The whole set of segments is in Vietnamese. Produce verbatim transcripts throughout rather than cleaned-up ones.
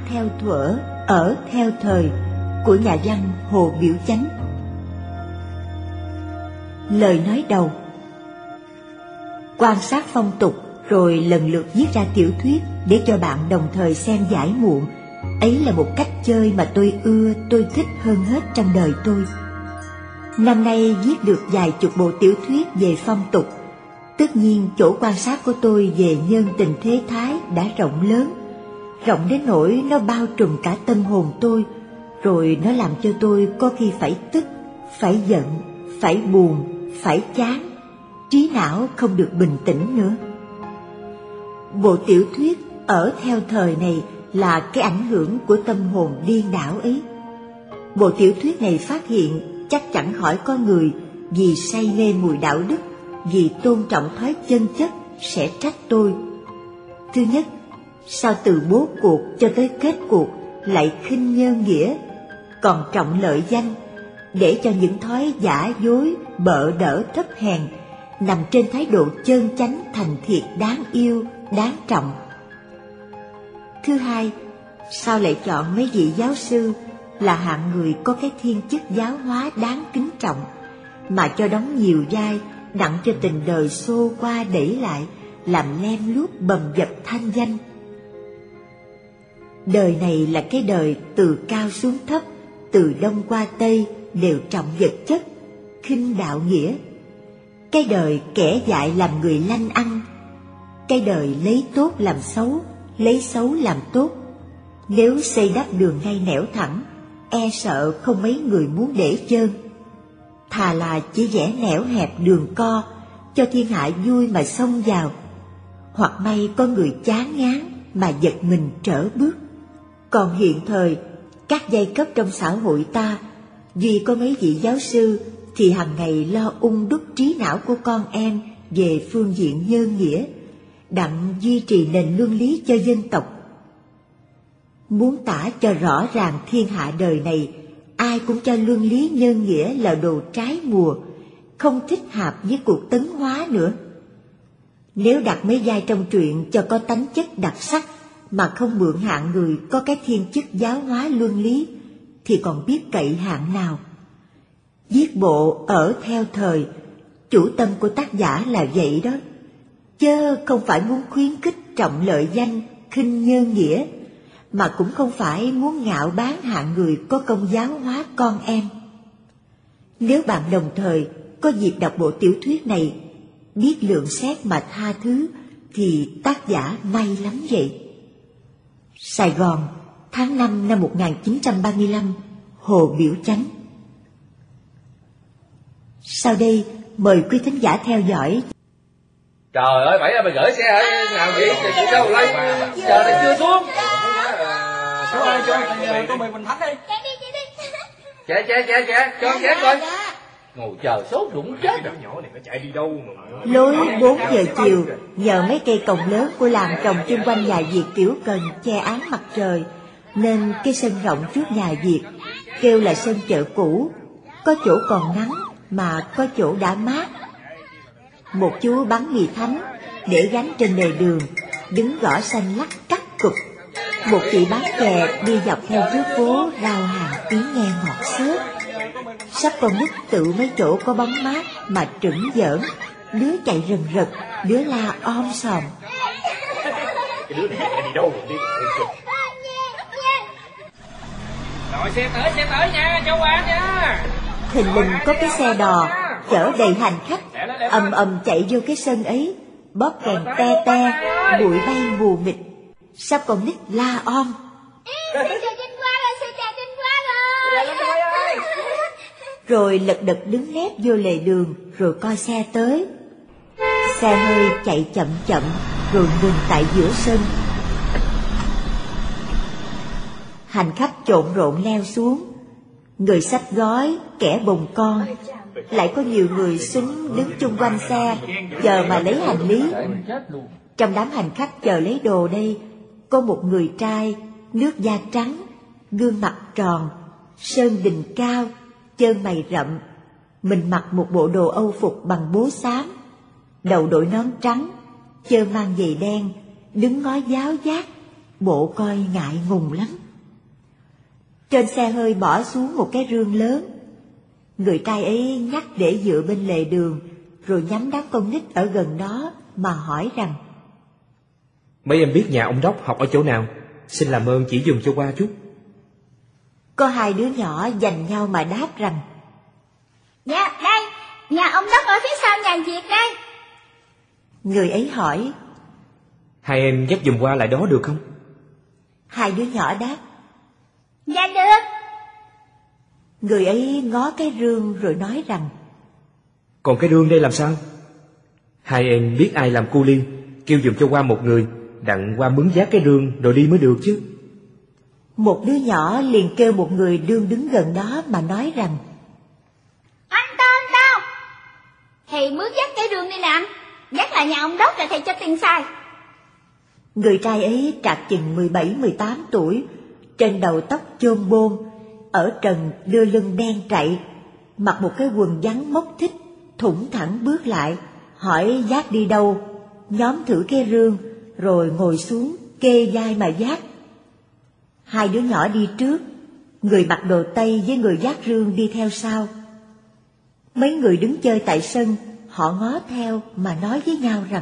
theo thuở, ở theo thời của nhà văn Hồ Biểu Chánh. Lời nói đầu. Quan sát phong tục rồi lần lượt viết ra tiểu thuyết để cho bạn đồng thời xem giải muộn, ấy là một cách chơi mà tôi ưa, tôi thích hơn hết trong đời tôi. Năm nay viết được vài chục bộ tiểu thuyết về phong tục. Tất nhiên chỗ quan sát của tôi về nhân tình thế thái đã rộng lớn, rộng đến nỗi nó bao trùm cả tâm hồn tôi, rồi nó làm cho tôi có khi phải tức, phải giận, phải buồn, phải chán, trí não không được bình tĩnh nữa. Bộ tiểu thuyết Ở theo thời này là cái ảnh hưởng của tâm hồn điên đảo ấy. Bộ tiểu thuyết này phát hiện chắc chẳng hỏi có người vì say mê mùi đạo đức, vì tôn trọng thói chân chất sẽ trách tôi. Thứ nhất, sao từ bố cuộc cho tới kết cuộc lại khinh nhân nghĩa, còn trọng lợi danh, để cho những thói giả dối, bợ đỡ thấp hèn nằm trên thái độ chân chánh thành thiệt đáng yêu, đáng trọng. Thứ hai, sao lại chọn mấy vị giáo sư là hạng người có cái thiên chức giáo hóa đáng kính trọng, mà cho đóng nhiều vai đặng cho tình đời xô qua đẩy lại, làm lem luốc bầm dập thanh danh. Đời này là cái đời từ cao xuống thấp, từ đông qua tây đều trọng vật chất, khinh đạo nghĩa. Cái đời kẻ dại làm người lanh ăn, cái đời lấy tốt làm xấu, lấy xấu làm tốt. Nếu xây đắp đường ngay nẻo thẳng, e sợ không mấy người muốn để chơn. Thà là chỉ vẽ nẻo hẹp đường co, cho thiên hạ vui mà xông vào, hoặc may có người chán ngán mà giật mình trở bước. Còn hiện thời, các giai cấp trong xã hội ta, vì có mấy vị giáo sư thì hàng ngày lo ung đúc trí não của con em về phương diện nhân nghĩa, đặng duy trì nền luân lý cho dân tộc. Muốn tả cho rõ ràng thiên hạ đời này, ai cũng cho luân lý nhân nghĩa là đồ trái mùa, không thích hợp với cuộc tấn hóa nữa. Nếu đặt mấy vai trong truyện cho có tánh chất đặc sắc, mà không mượn hạng người có cái thiên chức giáo hóa luân lý, thì còn biết cậy hạng nào. Viết bộ Ở theo thời, chủ tâm của tác giả là vậy đó, chớ không phải muốn khuyến khích trọng lợi danh, khinh nhân nghĩa, mà cũng không phải muốn ngạo báng hạng người có công giáo hóa con em. Nếu bạn đồng thời có dịp đọc bộ tiểu thuyết này, biết lượng xét mà tha thứ, thì tác giả may lắm vậy. Sài Gòn, tháng năm năm một nghìn chín trăm ba mươi lăm, Hồ Biểu Chánh. Sau đây, mời quý thính giả theo dõi. Trời ơi, bảy mày gửi xe ở nào vậy? Chị đâu lấy? Chờ này chưa xuống. Chú ơi, chú ơi, tô mì mình thánh đi. Chạy, chạy, chạy, chạy, cho anh chén coi. Ngồi chờ sốt rụng chết. Nhỏ này nó chạy đi đâu mà. Lối bốn giờ chiều, nhờ mấy cây cồng lớn của làng trồng chung quanh nhà Việt Tiểu Cần che án mặt trời, nên cái sân rộng trước nhà Việt kêu là sân chợ cũ, có chỗ còn nắng mà có chỗ đã mát. Một chú bán mì thánh để gánh trên lề đường, đứng gõ xanh lắc cắt cục. Một chị bán chè đi dọc theo trước phố rao hàng tiếng nghe ngọt xớt. Sắp con nít tự mấy chỗ có bóng mát mà trửng giỡn, đứa chạy rần rật, đứa la om sòm. Cái đứa này chạy đi đâu rồi đi. Rồi xe tới, xe tới nha, cho qua nha. Thình lình có cái xe đò chở đầy hành khách ầm ầm chạy vô cái sân ấy, bóp kèn te te, bụi bay mù mịt. Sắp con nít la om. Rồi lật đật đứng nép vô lề đường, rồi coi xe tới. Xe hơi chạy chậm chậm, rồi ngừng tại giữa sân. Hành khách trộn rộn leo xuống, người xách gói, kẻ bồng con. Lại có nhiều người xúm đứng chung quanh xe, chờ mà lấy hành lý. Trong đám hành khách chờ lấy đồ đây, có một người trai, nước da trắng, gương mặt tròn, sơn đình cao, chân mày rậm. Mình mặc một bộ đồ Âu phục bằng bố xám, đầu đội nón trắng, chân mang giày đen, đứng ngó giáo giác, bộ coi ngại ngùng lắm. Trên xe hơi bỏ xuống một cái rương lớn. Người trai ấy nhắc để dựa bên lề đường, rồi nhắm đám con nít ở gần đó mà hỏi rằng: Mấy em biết nhà ông Đốc học ở chỗ nào? Xin làm ơn chỉ dùm cho qua chút. Có hai đứa nhỏ giành nhau mà đáp rằng: Dạ, đây, nhà ông Đốc ở phía sau nhà Việt đây. Người ấy hỏi: Hai em dắt dùm qua lại đó được không? Hai đứa nhỏ đáp: Dạ được. Người ấy ngó cái rương rồi nói rằng: Còn cái rương đây làm sao? Hai em biết ai làm cu li, kêu dùm cho qua một người, đặng qua mướn vác cái rương rồi đi mới được chứ. Một đứa nhỏ liền kêu một người đương đứng gần đó mà nói rằng: Anh Tao, anh Tao, thầy mướn dắt cái rương đi nè, dắt lại nhà ông Đốc là thầy cho tiền xài. Người trai ấy trạc chừng mười bảy mười tám tuổi, trên đầu tóc chôn bôn, ở trần đưa lưng đen trạy, mặc một cái quần vắn móc thích, thủng thẳng bước lại, hỏi dắt đi đâu, nhóm thử cái rương, rồi ngồi xuống kê vai mà dắt. Hai đứa nhỏ đi trước, người mặc đồ Tây với người dắt rương đi theo sau. Mấy người đứng chơi tại sân, họ ngó theo mà nói với nhau rằng: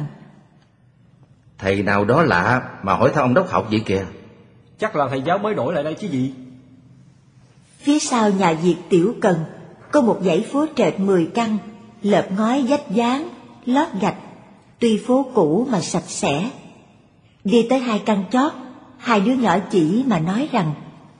Thầy nào đó lạ mà hỏi thăm ông Đốc học vậy kìa. Chắc là thầy giáo mới đổi lại đây chứ gì. Phía sau nhà Việt Tiểu Cần có một dãy phố trệt mười căn, lợp ngói vách dán, lót gạch, tuy phố cũ mà sạch sẽ. Đi tới hai căn chót, hai đứa nhỏ chỉ mà nói rằng: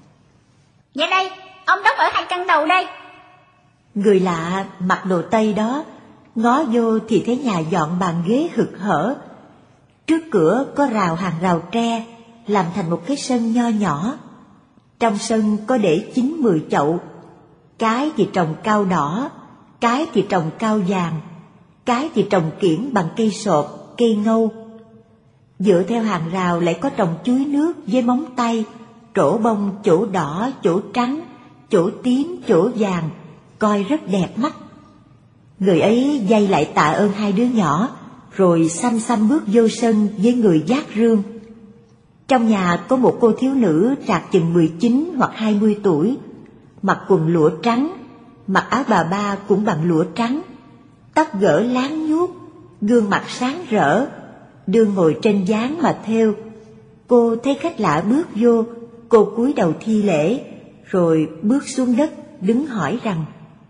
Dạ đây, ông Đốc ở hai căn đầu đây. Người lạ mặc đồ Tây đó ngó vô thì thấy nhà dọn bàn ghế hực hở. Trước cửa có rào hàng rào tre, làm thành một cái sân nho nhỏ. Trong sân có để chín mười chậu, cái thì trồng cao đỏ, cái thì trồng cao vàng, cái thì trồng kiển bằng cây sột, cây ngâu. Dựa theo hàng rào lại có trồng chuối nước với móng tay, trổ bông chỗ đỏ, chỗ trắng, chỗ tím, chỗ vàng, coi rất đẹp mắt. Người ấy dây lại tạ ơn hai đứa nhỏ, rồi xăm xăm bước vô sân với người vác rương. Trong nhà có một cô thiếu nữ trạc chừng mười chín hoặc hai mươi tuổi, mặc quần lụa trắng, mặc áo bà ba cũng bằng lụa trắng, tóc gỡ láng nhuốc, gương mặt sáng rỡ, đương ngồi trên ván mà thêu. Cô thấy khách lạ bước vô, cô cúi đầu thi lễ, rồi bước xuống đất đứng hỏi rằng: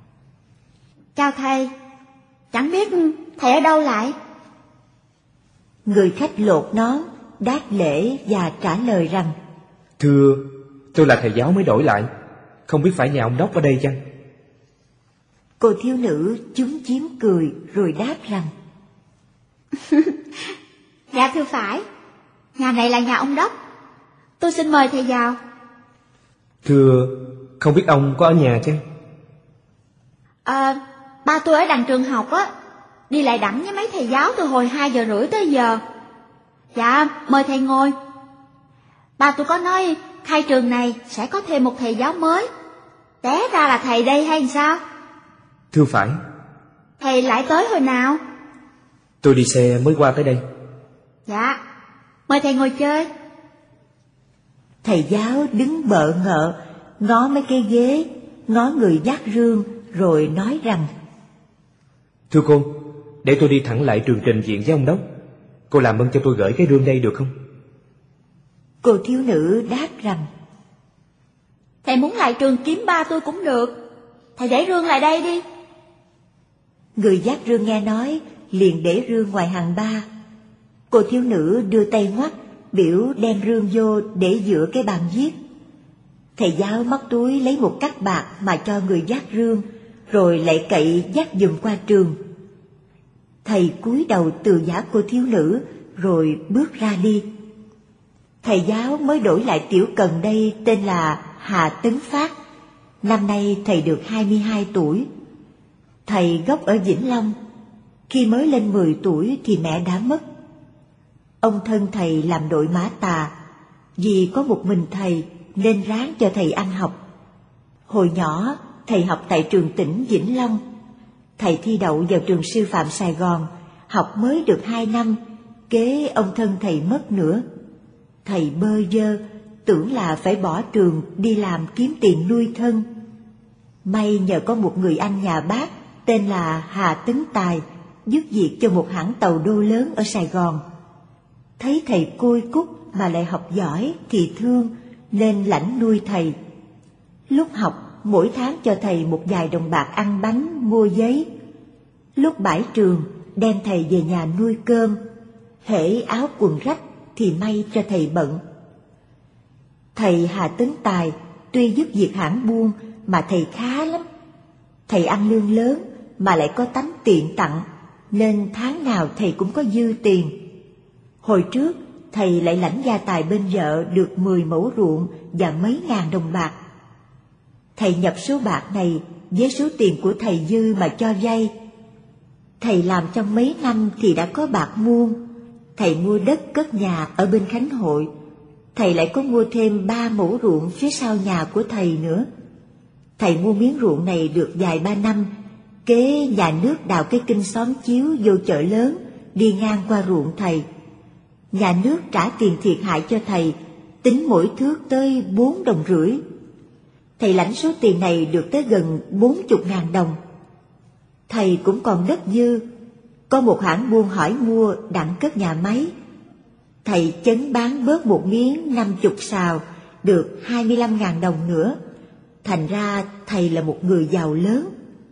Chào thầy, chẳng biết thầy ở đâu lại? Người khách lột nón, đáp lễ và trả lời rằng: Thưa, tôi là thầy giáo mới đổi lại, không biết phải nhà ông Đốc ở đây chăng? Cô thiếu nữ chúm chím cười rồi đáp rằng: Dạ thưa phải, nhà này là nhà ông Đốc, tôi xin mời thầy vào. Thưa, không biết ông có ở nhà chăng? À, ba tôi ở đằng trường học á, đi lại đẳng với mấy thầy giáo từ hồi hai giờ rưỡi tới giờ. Dạ, mời thầy ngồi. Ba tôi có nói khai trường này sẽ có thêm một thầy giáo mới. Té ra là thầy đây hay sao? Thưa phải. Thầy lại tới hồi nào? Tôi đi xe mới qua tới đây. Dạ, mời thầy ngồi chơi. Thầy giáo đứng bợ ngợ, ngó mấy cái ghế, ngó người vác rương, rồi nói rằng: Thưa cô, để tôi đi thẳng lại trường trình diện với ông Đốc. Cô làm ơn cho tôi gửi cái rương đây được không? Cô thiếu nữ đáp rằng: Thầy muốn lại trường kiếm ba tôi cũng được, thầy để rương lại đây đi. Người vác rương nghe nói, liền để rương ngoài hàng ba. Cô thiếu nữ đưa tay ngoắt, biểu đem rương vô để giữa cái bàn viết. Thầy giáo móc túi lấy một cắc bạc mà cho người vác rương, rồi lại cậy dắt giùm qua trường. Thầy cúi đầu từ giả cô thiếu nữ, rồi bước ra đi. Thầy giáo mới đổi lại Tiểu Cần đây tên là Hà Tấn Phát. Năm nay thầy được hai mươi hai tuổi. Thầy gốc ở Vĩnh Long. Khi mới lên mười tuổi thì mẹ đã mất. Ông thân thầy làm đội mã tà, vì có một mình thầy nên ráng cho thầy ăn học. Hồi nhỏ thầy học tại trường tỉnh Vĩnh Long. Thầy thi đậu vào trường sư phạm Sài Gòn, học mới được hai năm, kế ông thân thầy mất nữa. thầy bơ vơ, tưởng là phải bỏ trường đi làm kiếm tiền nuôi thân. May nhờ có một người anh nhà bác tên là Hà Tấn Tài giúp việc cho một hãng tàu đô lớn ở Sài Gòn. Thấy thầy côi cút mà lại học giỏi thì thương, nên lãnh nuôi thầy. Lúc học, mỗi tháng cho thầy một vài đồng bạc ăn bánh, mua giấy. Lúc bãi trường, đem thầy về nhà nuôi cơm. Hễ áo quần rách thì may cho thầy bận. Thầy Hà Tấn Tài tuy giúp việc hãng buôn mà thầy khá lắm. Thầy ăn lương lớn mà lại có tánh tiện tặng, nên tháng nào thầy cũng có dư tiền. Hồi trước, thầy lại lãnh gia tài bên vợ được mười mẫu ruộng và mấy ngàn đồng bạc. Thầy nhập số bạc này với số tiền của thầy dư mà cho vay. Thầy làm trong mấy năm thì đã có bạc muôn. Thầy mua đất cất nhà ở bên Khánh Hội. Thầy lại có mua thêm ba mẫu ruộng phía sau nhà của thầy nữa. Thầy mua miếng ruộng này được vài ba năm, kế nhà nước đào cái kinh xóm chiếu vô chợ lớn, đi ngang qua ruộng thầy. Nhà nước trả tiền thiệt hại cho thầy, tính mỗi thước tới bốn đồng rưỡi. Thầy lãnh số tiền này được tới gần bốn chục ngàn đồng. Thầy cũng còn đất dư, có một hãng buôn hỏi mua đặng cất nhà máy. Thầy chấn bán bớt một miếng năm chục sào, được hai mươi lăm ngàn đồng nữa. Thành ra thầy là một người giàu lớn.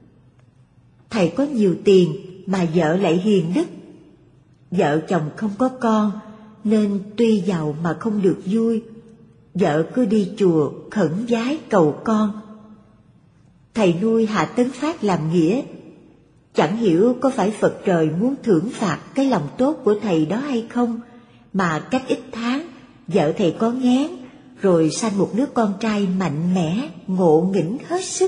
Thầy có nhiều tiền mà vợ lại hiền đức. Vợ chồng không có con, nên tuy giàu mà không được vui. Vợ cứ đi chùa khẩn vái cầu con. Thầy nuôi Hà Tấn Phát làm nghĩa. Chẳng hiểu có phải Phật trời muốn thưởng phạt cái lòng tốt của thầy đó hay không, mà cách ít tháng, vợ thầy có nghén, rồi sanh một đứa con trai mạnh mẽ, ngộ nghĩnh hết sức.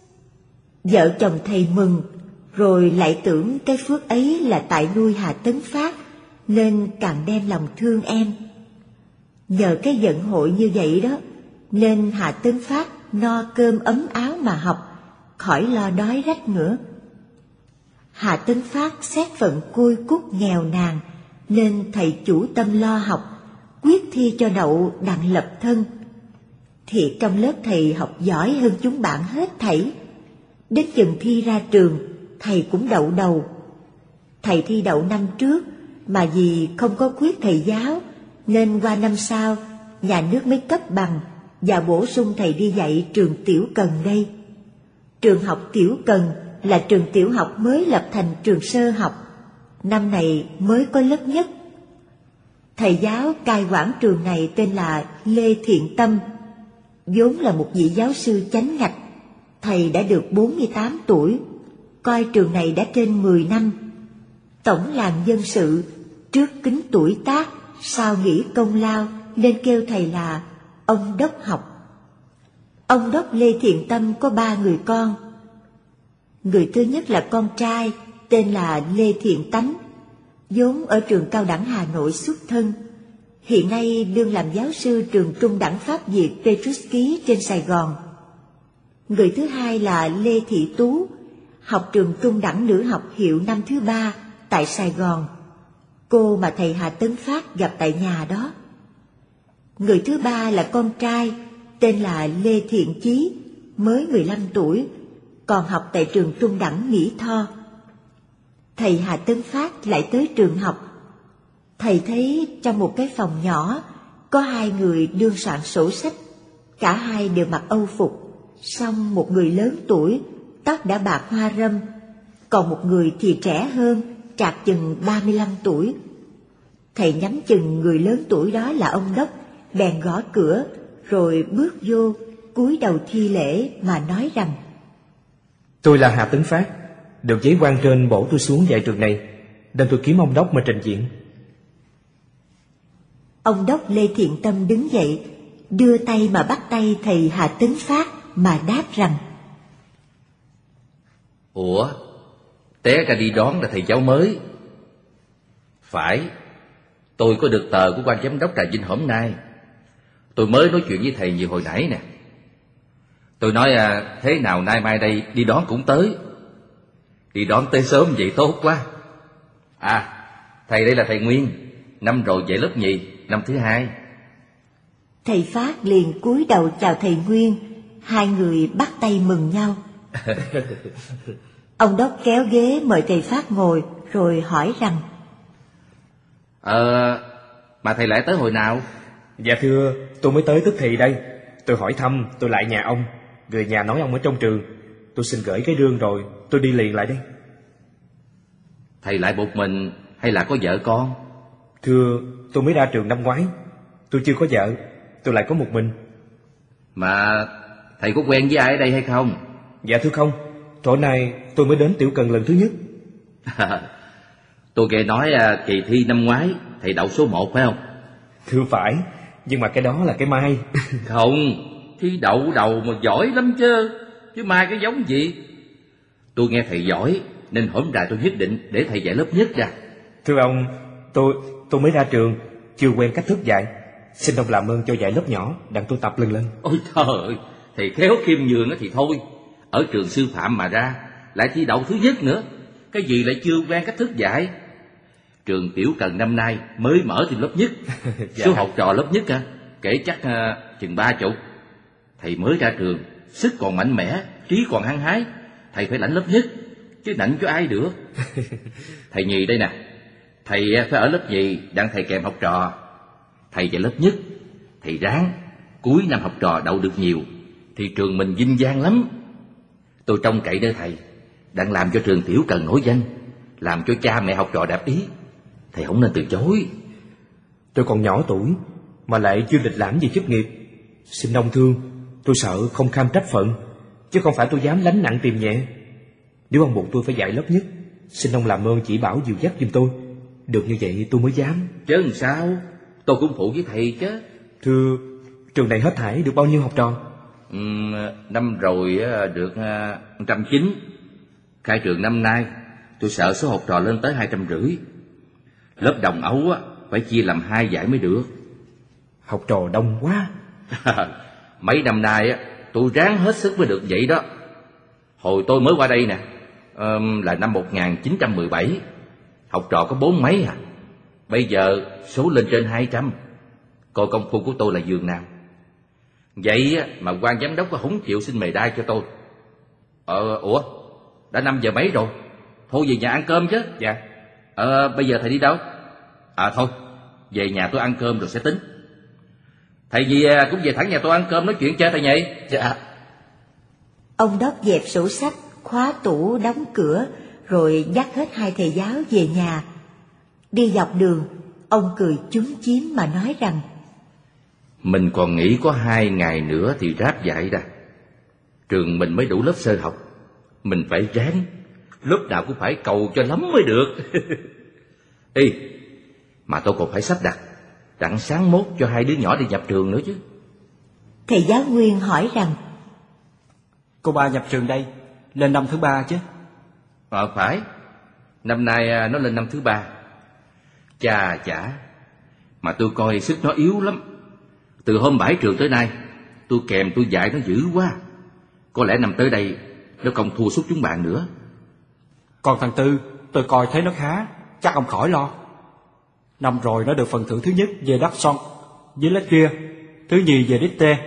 Vợ chồng thầy mừng, rồi lại tưởng cái phước ấy là tại nuôi Hà Tấn Phát, nên càng đem lòng thương em. Nhờ cái vận hội như vậy đó, nên Hà Tấn Phát no cơm ấm áo mà học, khỏi lo đói rách nữa. Hà Tấn Phát xét phận côi cút nghèo nàn, nên thầy chủ tâm lo học, quyết thi cho đậu đặng lập thân. Thiệt trong lớp thầy học giỏi hơn chúng bạn hết thảy. Đến chừng thi ra trường, thầy cũng đậu đầu. Thầy thi đậu năm trước, mà vì không có khuyết thầy giáo, nên qua năm sau, nhà nước mới cấp bằng và bổ sung thầy đi dạy trường Tiểu Cần đây. Trường học Tiểu Cần là trường tiểu học mới lập thành trường sơ học, năm này mới có lớp nhất. Thầy giáo cai quản trường này tên là Lê Thiện Tâm, vốn là một vị giáo sư chánh ngạch. Thầy đã được bốn mươi tám tuổi, coi trường này đã trên mười năm. Tổng làm dân sự, trước kính tuổi tác, sau nghĩ công lao, nên kêu thầy là ông đốc học. Ông đốc Lê Thiện Tâm có ba người con. Người thứ nhất là con trai, tên là Lê Thiện Tánh, vốn ở trường cao đẳng Hà Nội xuất thân. Hiện nay đương làm giáo sư trường trung đẳng Pháp Việt Petruski trên Sài Gòn. Người thứ hai là Lê Thị Tú, học trường trung đẳng nữ học hiệu năm thứ ba tại Sài Gòn, cô mà thầy Hà Tấn Phát gặp tại nhà đó. Người thứ ba là con trai, tên là Lê Thiện Chí, mới mười lăm tuổi, còn học tại trường trung đẳng Mỹ Tho. Thầy Hà Tấn Phát lại tới trường học. Thầy thấy trong một cái phòng nhỏ có hai người đương soạn sổ sách, cả hai đều mặc âu phục, song một người lớn tuổi, tóc đã bạc hoa râm, còn một người thì trẻ hơn, trạc chừng ba mươi lăm tuổi. Thầy nhắm chừng người lớn tuổi đó là ông đốc, bèn gõ cửa, rồi bước vô, cúi đầu thi lễ mà nói rằng: Tôi là Hà Tấn Phát, được giấy quan trên bổ tôi xuống dạy trường này, nên tôi kiếm ông đốc mà trình diện. Ông đốc Lê Thiện Tâm đứng dậy, đưa tay mà bắt tay thầy Hà Tấn Phát mà đáp rằng: Ủa, té ra đi đón là thầy giáo mới. Phải, tôi có được tờ của quan giám đốc Trà Vinh hôm nay. Tôi mới nói chuyện với thầy vừa hồi nãy nè. Tôi nói à, thế nào nay mai đây đi đón cũng tới. Đi đón tới sớm vậy tốt quá. À, thầy đây là thầy Nguyên, năm rồi dạy lớp nhì, năm thứ hai. Thầy Phát liền cúi đầu chào thầy Nguyên, hai người bắt tay mừng nhau. Ông Đốc kéo ghế mời thầy Phát ngồi rồi hỏi rằng: Ờ, mà thầy lại tới hồi nào? Dạ thưa, tôi mới tới tức thì đây. Tôi hỏi thăm, tôi lại nhà ông. Người nhà nói ông ở trong trường. Tôi xin gửi cái rương rồi, tôi đi liền lại đây. Thầy lại một mình hay là có vợ con? Thưa, tôi mới ra trường năm ngoái. Tôi chưa có vợ, tôi lại có một mình. Mà thầy có quen với ai ở đây hay không? Dạ thưa không, tối nay tôi mới đến Tiểu Cần lần thứ nhất. Tôi nghe nói kỳ thi năm ngoái thầy đậu số một phải không? Thưa phải, nhưng mà cái đó là cái mai. Không, thi đậu đầu mà giỏi lắm chứ. Chứ mai cái giống gì? Tôi nghe thầy giỏi nên hôm nay tôi quyết định để thầy dạy lớp nhất ra. Thưa ông, tôi tôi mới ra trường, chưa quen cách thức dạy. Xin ông làm ơn cho dạy lớp nhỏ, đặng tôi tập lần lần. Ôi trời ơi, thầy khéo khiêm nhường thì thôi. Ở trường sư phạm mà ra, lại thi đậu thứ nhất nữa. Cái gì lại chưa quen cách thức dạy? Trường Tiểu Cần năm nay mới mở thêm lớp nhất. Dạ. Số học trò lớp nhất à, kể chắc uh, chừng ba chục. Thầy mới ra trường, sức còn mạnh mẽ, trí còn hăng hái. Thầy phải lãnh lớp nhất, chứ lãnh cho ai được. Thầy nhì đây nè, thầy phải ở lớp nhì đặng thầy kèm học trò. Thầy dạy lớp nhất, thầy ráng cuối năm học trò đậu được nhiều thì trường mình vinh vang lắm. Tôi trông cậy nơi thầy đặng làm cho trường Tiểu Cần nổi danh, làm cho cha mẹ học trò đáp ý. Thầy không nên từ chối. Tôi còn nhỏ tuổi mà lại chưa lịch lãm gì chức nghiệp. Xin ông thương, tôi sợ không kham trách phận, chứ không phải tôi dám lánh nặng tìm nhẹ. Nếu ông buộc tôi phải dạy lớp nhất, xin ông làm ơn chỉ bảo dìu dắt giùm tôi. Được như vậy tôi mới dám. Chứ làm sao, tôi cũng phụ với thầy chứ. Thưa, trường này hết thảy được bao nhiêu học trò? Ừ, năm rồi được một trăm chín. Khai trường năm nay tôi sợ số học trò lên tới hai trăm rưỡi. Lớp đồng ấu phải chia làm hai giải mới được. Học trò đông quá. Mấy năm nay tôi ráng hết sức mới được vậy đó. Hồi tôi mới qua đây nè, là năm một nghìn chín trăm mười bảy, học trò có bốn mấy à. Bây giờ số lên trên hai trăm. Coi công phu của tôi là giường nào. Vậy mà quan giám đốc không chịu xin mề đai cho tôi. Ờ, ủa, đã năm giờ mấy rồi? Thôi về nhà ăn cơm chứ. Dạ. Ờ, bây giờ thầy đi đâu? À thôi, về nhà tôi ăn cơm rồi sẽ tính. Thầy gì cũng về thẳng nhà tôi ăn cơm nói chuyện chơi thầy nhỉ? Dạ. Ông Đốc dẹp sổ sách, khóa tủ, đóng cửa, rồi dắt hết hai thầy giáo về nhà. Đi dọc đường, ông cười chúm chím mà nói rằng: Mình còn nghĩ có hai ngày nữa thì ráp dạy ra. Trường mình mới đủ lớp sơ học, mình phải ráng, lớp nào cũng phải cầu cho lắm mới được. Ê, mà tôi còn phải sắp đặt đặng sáng mốt cho hai đứa nhỏ đi nhập trường nữa chứ. Thầy giáo Nguyên hỏi rằng: Cô ba nhập trường đây, lên năm thứ ba chứ? Ờ phải, năm nay nó lên năm thứ ba. Chà chả, mà tôi coi sức nó yếu lắm. Từ hôm bãi trường tới nay, tôi kèm tôi dạy nó dữ quá. Có lẽ năm tới đây nó không thua sút chúng bạn nữa. Còn thằng Tư, tôi coi thấy nó khá, chắc ông khỏi lo. Năm rồi nó được phần thưởng thứ nhất về đắc son, với lá kia, thứ nhì về đít tê.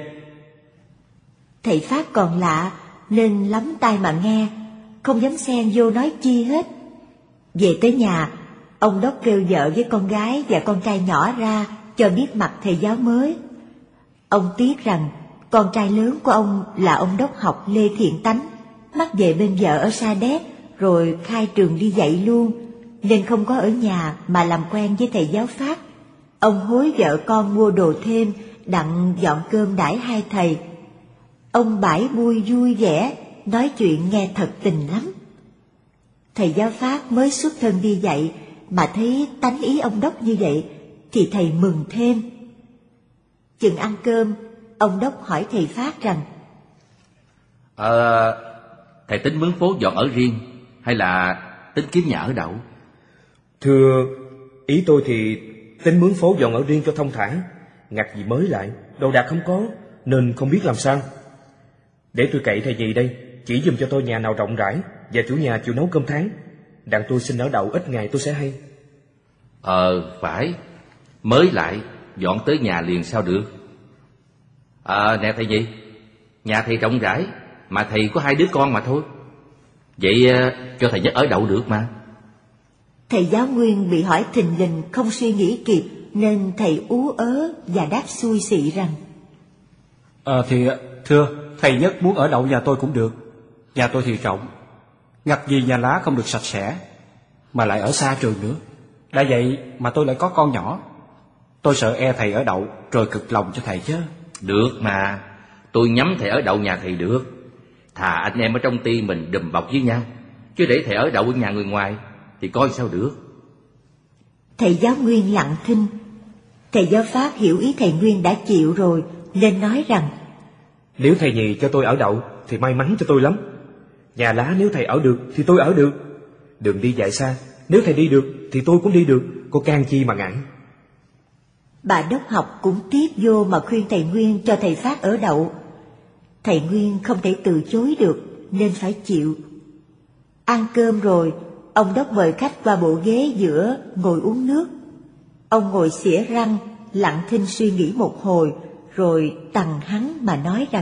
Thầy Phát còn lạ nên lắm tai mà nghe, không dám xen vô nói chi hết. Về tới nhà, ông Đốc kêu vợ với con gái và con trai nhỏ ra cho biết mặt thầy giáo mới. Ông tiếc rằng con trai lớn của ông là ông Đốc học Lê Thiện Tánh, mắc về bên vợ ở Sa Đéc rồi khai trường đi dạy luôn, nên không có ở nhà mà làm quen với thầy giáo Phát. Ông hối vợ con mua đồ thêm đặng dọn cơm đãi hai thầy. Ông bãi bui vui vẻ, nói chuyện nghe thật tình lắm. Thầy giáo Phát mới xuất thân đi dạy mà thấy tánh ý ông Đốc như vậy thì thầy mừng thêm. Chừng ăn cơm, ông Đốc hỏi thầy Phát rằng: Ờ, thầy tính mướn phố dọn ở riêng hay là tính kiếm nhà ở đậu? Thưa, ý tôi thì tính mướn phố dọn ở riêng cho thông thả. Ngặt gì mới lại, đồ đạc không có, nên không biết làm sao. Để tôi cậy thầy gì đây, chỉ giùm cho tôi nhà nào rộng rãi và chủ nhà chịu nấu cơm tháng, đặng tôi xin ở đậu ít ngày tôi sẽ hay. Ờ, phải, mới lại dọn tới nhà liền sao được. À nè thầy nhị, nhà thầy rộng rãi, mà thầy có hai đứa con mà thôi. Vậy cho thầy Nhất ở đậu được mà. Thầy giáo Nguyên bị hỏi thình lình không suy nghĩ kịp, nên thầy ú ớ và đáp xui xị rằng: Ờ à, thì thưa, thầy Nhất muốn ở đậu nhà tôi cũng được. Nhà tôi thì rộng, ngặt gì nhà lá không được sạch sẽ, mà lại ở xa trường nữa. Đã vậy mà tôi lại có con nhỏ, tôi sợ e thầy ở đậu rồi cực lòng cho thầy chứ. Được mà, tôi nhắm thầy ở đậu nhà thầy được. Thà anh em ở trong ty mình đùm bọc với nhau, chứ để thầy ở đậu ở nhà người ngoài thì coi sao được. Thầy giáo Nguyên lặng thinh. Thầy giáo Pháp hiểu ý thầy Nguyên đã chịu rồi, nên nói rằng: Nếu thầy nhì cho tôi ở đậu thì may mắn cho tôi lắm. Nhà lá nếu thầy ở được thì tôi ở được. Đừng đi dạy xa, nếu thầy đi được thì tôi cũng đi được, có can chi mà ngại. Bà đốc học cũng tiếp vô mà khuyên thầy Nguyên cho thầy Phát ở đậu. Thầy Nguyên không thể từ chối được nên phải chịu. Ăn cơm rồi, ông đốc mời khách qua bộ ghế giữa ngồi uống nước. Ông ngồi xỉa răng, lặng thinh suy nghĩ một hồi, rồi tằng hắn mà nói rằng: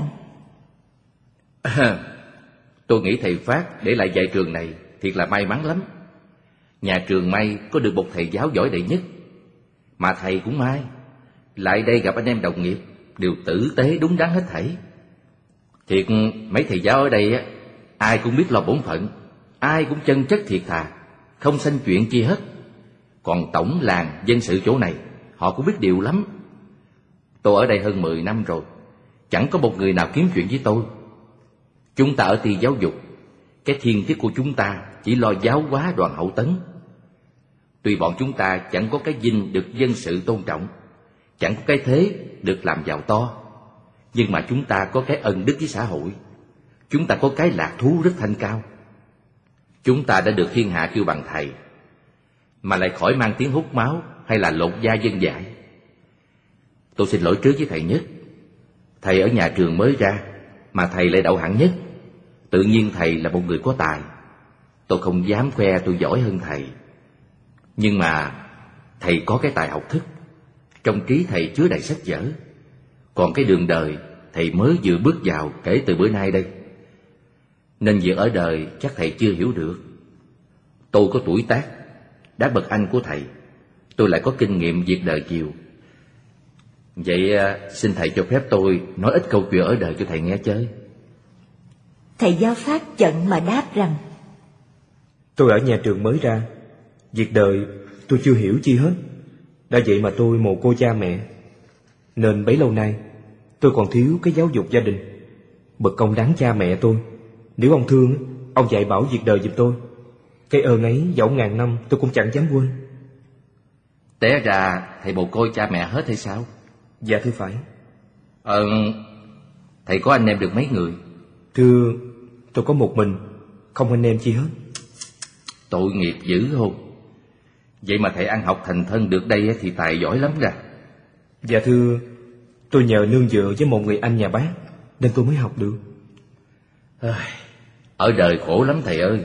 à, tôi nghĩ thầy Phát để lại dạy trường này thiệt là may mắn lắm. Nhà trường may có được một thầy giáo giỏi đệ nhất, mà thầy cũng may lại đây gặp anh em đồng nghiệp đều tử tế đúng đắn hết thảy. Thiệt mấy thầy giáo ở đây á, ai cũng biết lo bổn phận, ai cũng chân chất thiệt thà, không sanh chuyện chi hết. Còn tổng làng dân sự chỗ này họ cũng biết điều lắm. Tôi ở đây hơn mười năm rồi, chẳng có một người nào kiếm chuyện với tôi. Chúng ta ở ty giáo dục, cái thiên chức của chúng ta chỉ lo giáo hóa đoàn hậu tấn. Tuy bọn chúng ta chẳng có cái vinh được dân sự tôn trọng, chẳng có cái thế được làm giàu to, nhưng mà chúng ta có cái ân đức với xã hội. Chúng ta có cái lạc thú rất thanh cao. Chúng ta đã được thiên hạ kêu bằng thầy, mà lại khỏi mang tiếng hút máu hay là lột da dân dạy. Tôi xin lỗi trước với thầy Nhất. Thầy ở nhà trường mới ra mà thầy lại đậu hạng nhất, tự nhiên thầy là một người có tài. Tôi không dám khoe tôi giỏi hơn thầy, nhưng mà thầy có cái tài học thức. Trong trí thầy chứa đầy sách vở, còn cái đường đời thầy mới vừa bước vào kể từ bữa nay đây. Nên việc ở đời chắc thầy chưa hiểu được. Tôi có tuổi tác đã bậc anh của thầy, tôi lại có kinh nghiệm việc đời chiều. Vậy xin thầy cho phép tôi nói ít câu chuyện ở đời cho thầy nghe chơi. Thầy giáo Pháp chận mà đáp rằng: Tôi ở nhà trường mới ra, việc đời tôi chưa hiểu chi hết. Đã vậy mà tôi mồ côi cha mẹ, nên bấy lâu nay tôi còn thiếu cái giáo dục gia đình. Bậc công đáng cha mẹ tôi, nếu ông thương, ông dạy bảo việc đời giùm tôi. Cái ơn ấy dẫu ngàn năm tôi cũng chẳng dám quên. Té ra thầy mồ côi cha mẹ hết hay sao? Dạ thưa phải. Ờ, thầy có anh em được mấy người? Thưa, tôi có một mình, không anh em chi hết. Tội nghiệp dữ không? Vậy mà thầy ăn học thành thân được đây thì tài giỏi lắm ra. Dạ thưa, tôi nhờ nương dựa với một người anh nhà bác nên tôi mới học được. Ở đời khổ lắm thầy ơi.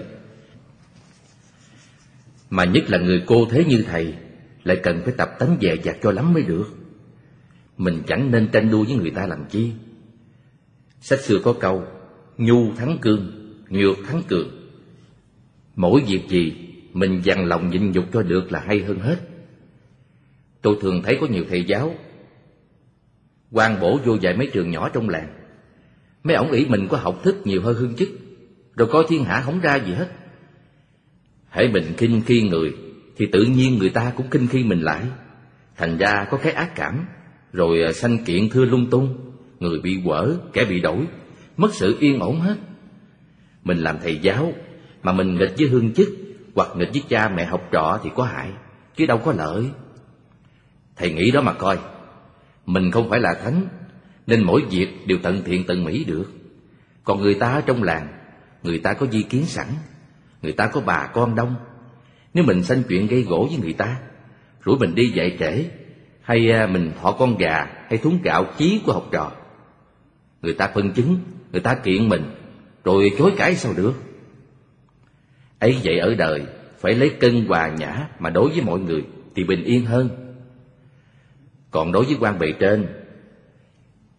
Mà nhất là người cô thế như thầy lại cần phải tập tánh dè dặt cho lắm mới được. Mình chẳng nên tranh đua với người ta làm chi. Sách xưa có câu nhu thắng cương, nhược thắng cường. Mỗi việc gì mình dằn lòng nhịn nhục cho được là hay hơn hết. Tôi thường thấy có nhiều thầy giáo quan bổ vô dạy mấy trường nhỏ trong làng. Mấy ổng nghĩ mình có học thức nhiều hơn hương chức, rồi coi thiên hạ không ra gì hết. Hễ mình khinh khi người thì tự nhiên người ta cũng khinh khi mình lại. Thành ra có cái ác cảm, rồi sanh kiện thưa lung tung, người bị quở, kẻ bị đổi, mất sự yên ổn hết. Mình làm thầy giáo mà mình nghịch với hương chức hoặc nghịch với cha mẹ học trò thì có hại, chứ đâu có lợi. Thầy nghĩ đó mà coi. Mình không phải là thánh, nên mỗi việc đều tận thiện tận mỹ được. Còn người ta ở trong làng, người ta có di kiến sẵn, người ta có bà con đông. Nếu mình sanh chuyện gây gỗ với người ta, rủi mình đi dạy trễ, hay mình thọ con gà hay thúng gạo chí của học trò, người ta phân chứng, người ta kiện mình, rồi chối cãi sao được. Ấy vậy ở đời phải lấy cân hòa nhã mà đối với mọi người thì bình yên hơn. Còn đối với quan bề trên,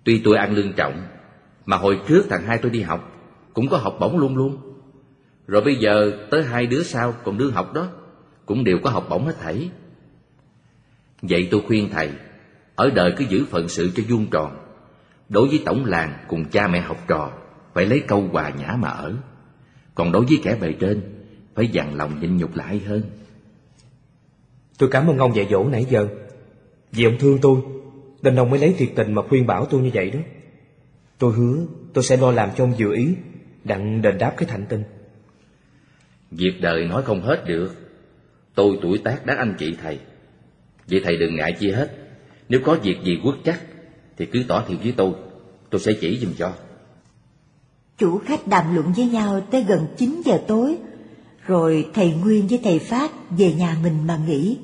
Tuy tôi ăn lương trọng, mà hồi trước thằng hai tôi đi học cũng có học bổng luôn luôn. Rồi bây giờ tới hai đứa sau còn đương học đó, cũng đều có học bổng hết thảy. Vậy tôi khuyên thầy, ở đời cứ giữ phận sự cho vuông tròn. Đối với tổng làng cùng cha mẹ học trò, phải lấy câu hòa nhã mà ở. Còn đối với kẻ bề trên, phải dằn lòng nhịn nhục lại hơn. Tôi cảm ơn ông dạy dỗ nãy giờ. Vì ông thương tôi, nên ông mới lấy thiệt tình mà khuyên bảo tôi như vậy đó. Tôi hứa tôi sẽ lo làm cho ông vừa ý, đặng đền đáp cái thành tình. Việc đời nói không hết được. Tôi tuổi tác đắc anh chị thầy, vậy thầy đừng ngại chi hết. Nếu có việc gì quất chắc thì cứ tỏ thiệt với tôi, tôi sẽ chỉ giùm cho. Chủ khách đàm luận với nhau tới gần chín giờ tối, rồi thầy Nguyên với thầy Phát về nhà mình mà nghỉ.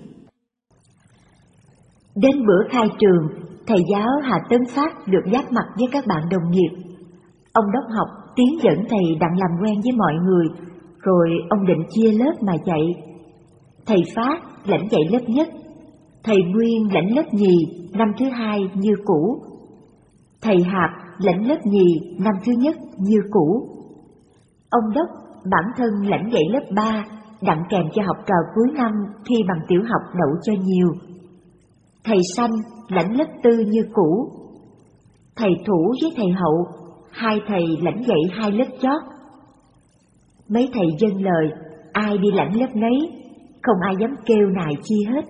Đến bữa khai trường, thầy giáo Hà Tấn Phát được giáp mặt với các bạn đồng nghiệp. Ông đốc học tiến dẫn thầy đặng làm quen với mọi người, rồi ông định chia lớp mà dạy. Thầy Phát lãnh dạy lớp nhất, thầy Nguyên lãnh lớp nhì, năm thứ hai như cũ. Thầy Hạp lãnh lớp nhì, năm thứ nhất như cũ. Ông đốc bản thân lãnh dạy lớp ba, đặng kèm cho học trò cuối năm thi bằng tiểu học đậu cho nhiều. Thầy Sanh lãnh lớp tư như cũ. Thầy Thủ với thầy Hậu, hai thầy lãnh dạy hai lớp chót. Mấy thầy dâng lời, ai đi lãnh lớp nấy, không ai dám kêu nài chi hết.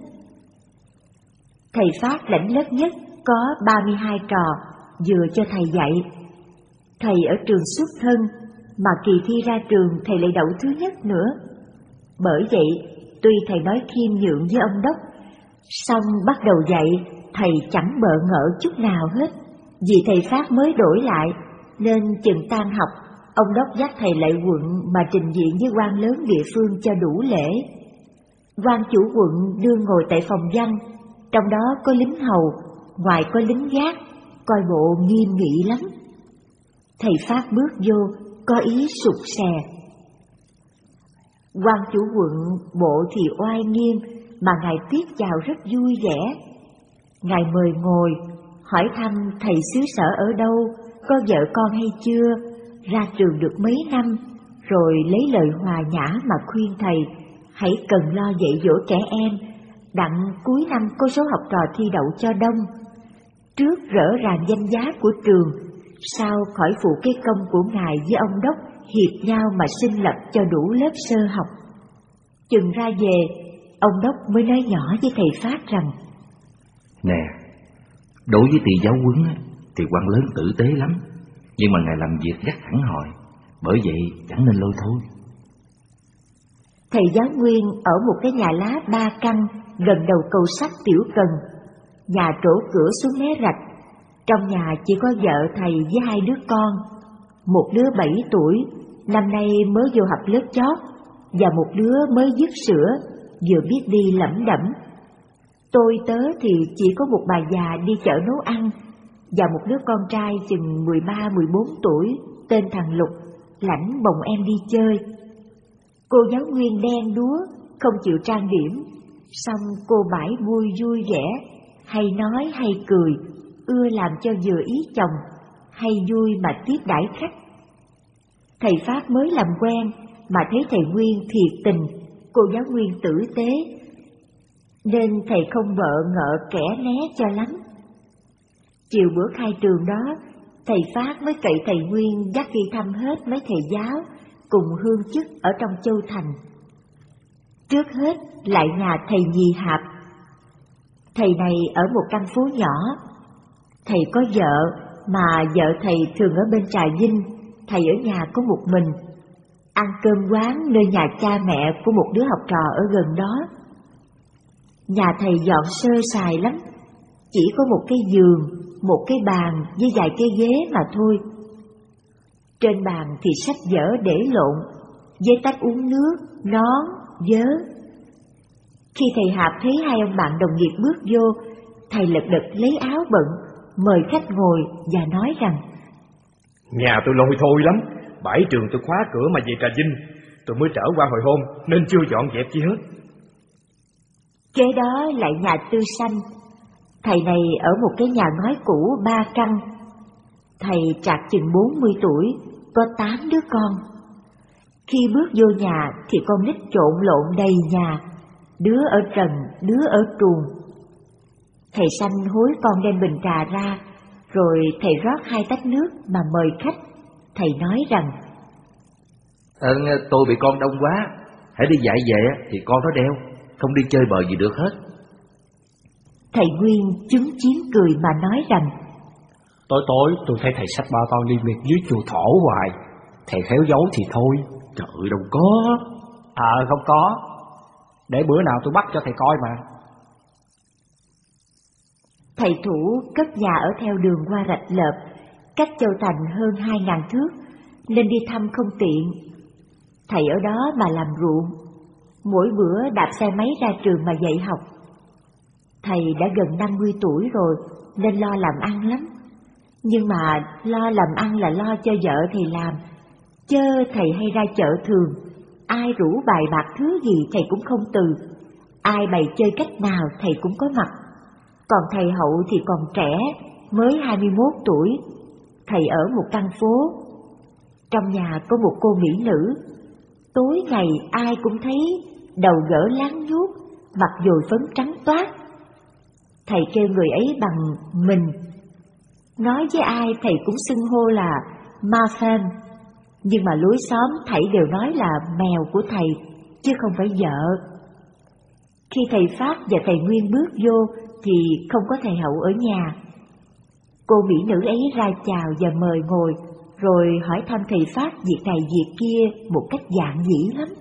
Thầy Phát lãnh lớp nhất có ba mươi hai trò, vừa cho thầy dạy. Thầy ở trường xuất thân, mà kỳ thi ra trường thầy lại đậu thứ nhất nữa. Bởi vậy, tuy thầy nói khiêm nhượng với ông đốc, xong bắt đầu dạy, thầy chẳng bợ ngỡ chút nào hết. Vì thầy Phát mới đổi lại, nên chừng tan học, ông đốc dắt thầy lại quận mà trình diện với quan lớn địa phương cho đủ lễ. Quan chủ quận đương ngồi tại phòng văn, trong đó có lính hầu, ngoài có lính gác, coi bộ nghiêm nghị lắm. Thầy Phát bước vô, có ý sụt sè. Quan chủ quận bộ thì oai nghiêm, mà ngài tiết chào rất vui vẻ. Ngài mời ngồi, hỏi thăm thầy xứ sở ở đâu, có vợ con hay chưa, ra trường được mấy năm, rồi lấy lời hòa nhã mà khuyên thầy hãy cần lo dạy dỗ trẻ em, đặng cuối năm có số học trò thi đậu cho đông. Trước rỡ ràng danh giá của trường, sau khỏi phụ cái công của ngài với ông đốc hiệp nhau mà sinh lập cho đủ lớp sơ học. Chừng ra về, ông đốc mới nói nhỏ với thầy Phát rằng: Nè, đối với tiền giáo huấn thì quan lớn tử tế lắm, nhưng mà ngài làm việc rất thẳng hồi, bởi vậy chẳng nên lôi thôi. Thầy giáo Nguyên ở một cái nhà lá ba căn gần đầu cầu sắt Tiểu Cần. Nhà trổ cửa xuống mé rạch. Trong nhà chỉ có vợ thầy với hai đứa con. Một đứa bảy tuổi, năm nay mới vô học lớp chót, và một đứa mới dứt sữa, vừa biết đi lẩm đẩm. Tôi tớ thì chỉ có một bà già đi chợ nấu ăn, và một đứa con trai chừng mười ba mười bốn tuổi, tên thằng Lục, lãnh bồng em đi chơi. Cô giáo Nguyên đen đúa, không chịu trang điểm, xong cô bãi vui vui vẻ, hay nói hay cười, ưa làm cho vừa ý chồng, hay vui mà tiếp đãi khách. Thầy Phát mới làm quen, mà thấy thầy Nguyên thiệt tình, cô giáo Nguyên tử tế, nên thầy không bợ ngợ kẻ né cho lắm. Chiều bữa khai trường đó, thầy Phát mới cậy thầy Nguyên dắt đi thăm hết mấy thầy giáo cùng hương chức ở trong Châu Thành. Trước hết lại nhà thầy Nhì Hạp. Thầy này ở một căn phố nhỏ. Thầy có vợ, mà vợ thầy thường ở bên Trà Vinh, thầy ở nhà có một mình. Ăn cơm quán nơi nhà cha mẹ của một đứa học trò ở gần đó. Nhà thầy dọn sơ sài lắm, chỉ có một cái giường, một cái bàn với vài cái ghế mà thôi. Trên bàn thì sách vở để lộn, với tách uống nước, nón, vớ. Khi thầy Hạp thấy hai ông bạn đồng nghiệp bước vô, thầy lật đật lấy áo bận, mời khách ngồi và nói rằng: Nhà tôi lôi thôi lắm, bãi trường tôi khóa cửa mà về Trà Vinh, tôi mới trở qua hồi hôm nên chưa dọn dẹp chi hết. Kế đó lại nhà Tư Sanh. Thầy này ở một cái nhà ngói cũ ba căn, Thầy trạc chừng bốn mươi tuổi, có tám đứa con. Khi bước vô nhà thì con nít trộn lộn đầy nhà, đứa ở trần, đứa ở truồng. Thầy sanh hối con đem bình trà ra, rồi thầy rót hai tách nước mà mời khách. Thầy nói rằng: à, tôi bị con đông quá, hãy đi dạy về thì con nó đeo, không đi chơi bời gì được hết. Thầy Nguyên chứng chiến cười mà nói rằng: Tối tối tôi thấy thầy xách ba con liên miệt dưới chùa thổ hoài, thầy khéo giấu thì thôi. Trời ơi, đâu có. À không có, để bữa nào tôi bắt cho thầy coi mà. Thầy Thủ cất nhà ở theo đường qua Rạch Lợp, cách Châu Thành hơn hai ngàn thước, nên đi thăm không tiện. Thầy ở đó mà làm ruộng, mỗi bữa đạp xe máy ra trường mà dạy học. Thầy đã gần năm mươi tuổi rồi nên lo làm ăn lắm. Nhưng mà lo làm ăn là lo cho vợ thầy làm, chớ thầy hay ra chợ thường, ai rủ bài bạc thứ gì thầy cũng không từ, ai bày chơi cách nào thầy cũng có mặt. Còn thầy Hậu thì còn trẻ, mới hai mươi mốt tuổi, thầy ở một căn phố. Trong nhà có một cô mỹ nữ, tối ngày ai cũng thấy đầu gỡ láng nhuốc, mặt dồi phấn trắng toát. Thầy kêu người ấy bằng mình, nói với ai thầy cũng xưng hô là ma phêm, nhưng mà lối xóm thảy đều nói là mèo của thầy, chứ không phải vợ. Khi thầy Phát và thầy Nguyên bước vô thì không có thầy Hậu ở nhà. Cô mỹ nữ ấy ra chào và mời ngồi, rồi hỏi thăm thầy Phát việc này việc kia một cách dạn dĩ lắm.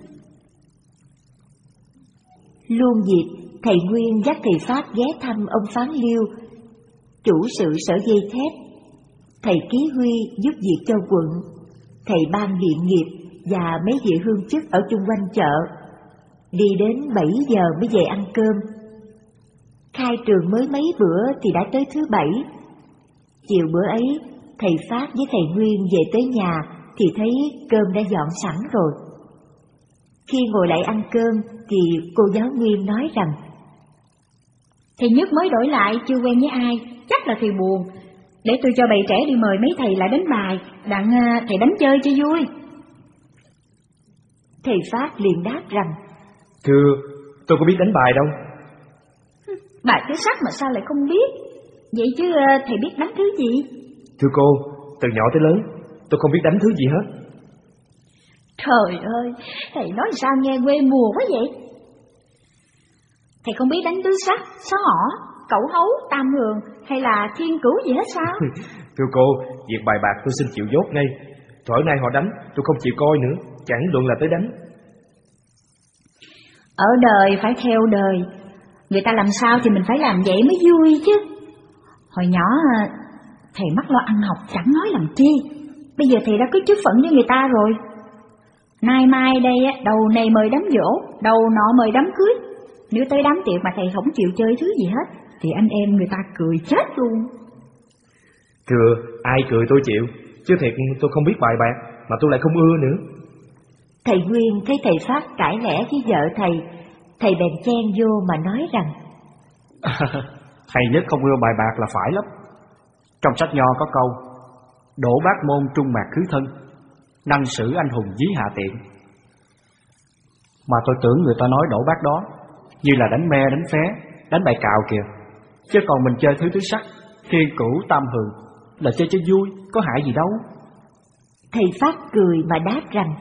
Luôn dịp thầy Nguyên dắt thầy Phát ghé thăm ông Phán Liêu, chủ sự sở dây thép, thầy Ký Huy giúp việc cho quận, thầy ban điện nghiệp và mấy vị hương chức ở chung quanh chợ. Đi đến bảy giờ mới về ăn cơm. Khai trường mới mấy bữa thì đã tới thứ bảy. Chiều bữa ấy, thầy Phát với thầy Nguyên về tới nhà thì thấy cơm đã dọn sẵn rồi. Khi ngồi lại ăn cơm thì cô giáo Nguyên nói rằng: Thầy Nhất mới đổi lại, chưa quen với ai, chắc là thầy buồn. Để tôi cho bầy trẻ đi mời mấy thầy lại đánh bài, đặng thầy đánh chơi cho vui. Thầy Phát liền đáp rằng: Thưa, tôi có biết đánh bài đâu. Bài tứ sắc mà sao lại không biết? Vậy chứ thầy biết đánh thứ gì? Thưa cô, từ nhỏ tới lớn, tôi không biết đánh thứ gì hết. Trời ơi, thầy nói sao nghe quê mùa quá vậy? Thầy không biết đánh tứ sắc, sáu hỏ, cẩu hấu, tam hường hay là thiên cửu gì hết sao? Thưa cô, việc bài bạc tôi xin chịu dốt ngay. Thổi nay họ đánh, tôi không chịu coi nữa, chẳng luận là tới đánh. Ở đời phải theo đời, người ta làm sao thì mình phải làm vậy mới vui chứ. Hồi nhỏ thầy mắc lo ăn học chẳng nói làm chi, bây giờ thầy đã có chức phận với người ta rồi. Nay mai đây đầu này mời đám giỗ, đầu nọ mời đám cưới. Nếu tới đám tiệc mà thầy không chịu chơi thứ gì hết thì anh em người ta cười chết luôn. Thưa, ai cười tôi chịu, chứ thiệt tôi không biết bài bạc mà tôi lại không ưa nữa. Thầy Nguyên thấy thầy Phát cãi lẽ với vợ thầy, thầy bèn chen vô mà nói rằng: Thầy Nhất không ưa bài bạc là phải lắm. Trong sách Nho có câu: Đỗ bác môn trung mạc khứ thân, năng sử anh hùng dí hạ tiện. Mà tôi tưởng người ta nói đổ bác đó như là đánh me đánh phé, đánh bài cào kìa. Chứ còn mình chơi thứ tứ sắc, thiên cửu tam hường là chơi cho vui, có hại gì đâu. Thầy Phát cười mà đáp rằng: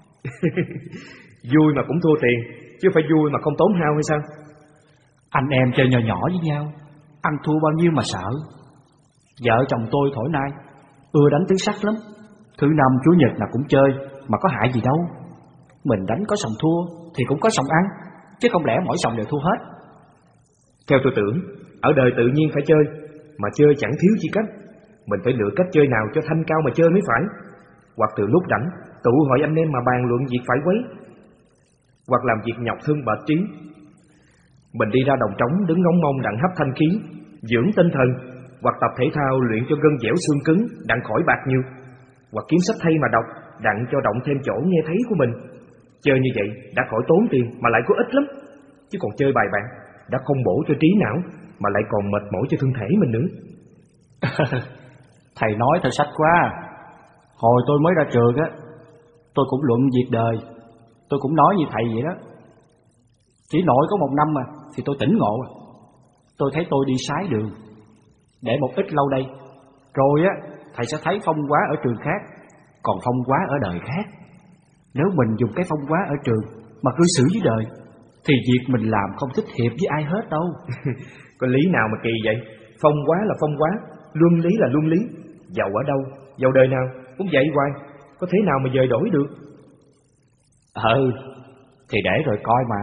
Vui mà cũng thua tiền, chứ phải vui mà không tốn hao hay sao? Anh em chơi nhỏ nhỏ với nhau, ăn thua bao nhiêu mà sợ. Vợ chồng tôi thổi nay ưa đánh tứ sắc lắm, thứ năm chủ nhật nào cũng chơi, mà có hại gì đâu. Mình đánh có sòng thua thì cũng có sòng ăn, chứ không lẽ mỗi sòng đều thua hết. Theo tôi tưởng, ở đời tự nhiên phải chơi, mà chơi chẳng thiếu chi cách. Mình phải lựa cách chơi nào cho thanh cao mà chơi mới phải. Hoặc từ lúc rảnh tụ hội anh em mà bàn luận việc phải quấy, hoặc làm việc nhọc thân bệt trí. Mình đi ra đồng trống đứng ngóng mông đặng hấp thanh khí, dưỡng tinh thần, hoặc tập thể thao luyện cho gân dẻo xương cứng đặng khỏi bạc nhiều, hoặc kiếm sách hay mà đọc đặng cho động thêm chỗ nghe thấy của mình. Chơi như vậy đã khỏi tốn tiền mà lại có ích lắm. Chứ còn chơi bài bạc đã không bổ cho trí não mà lại còn mệt mỏi cho thân thể mình nữa. Thầy nói thật sách quá. Hồi tôi mới ra trường á, tôi cũng luận việc đời, tôi cũng nói như thầy vậy đó. Chỉ nội có một năm mà thì tôi tỉnh ngộ. Tôi thấy tôi đi sai đường. Để một ít lâu đây, rồi á thầy sẽ thấy phong hóa ở trường khác, còn phong hóa ở đời khác. Nếu mình dùng cái phong hóa ở trường mà cư xử với đời, thì việc mình làm không thích hợp với ai hết đâu. Có lý nào mà kỳ vậy? Phong hóa là phong hóa, luân lý là luân lý. Giàu ở đâu, giàu đời nào cũng vậy hoài, có thế nào mà dời đổi được? Ừ, thì để rồi coi mà.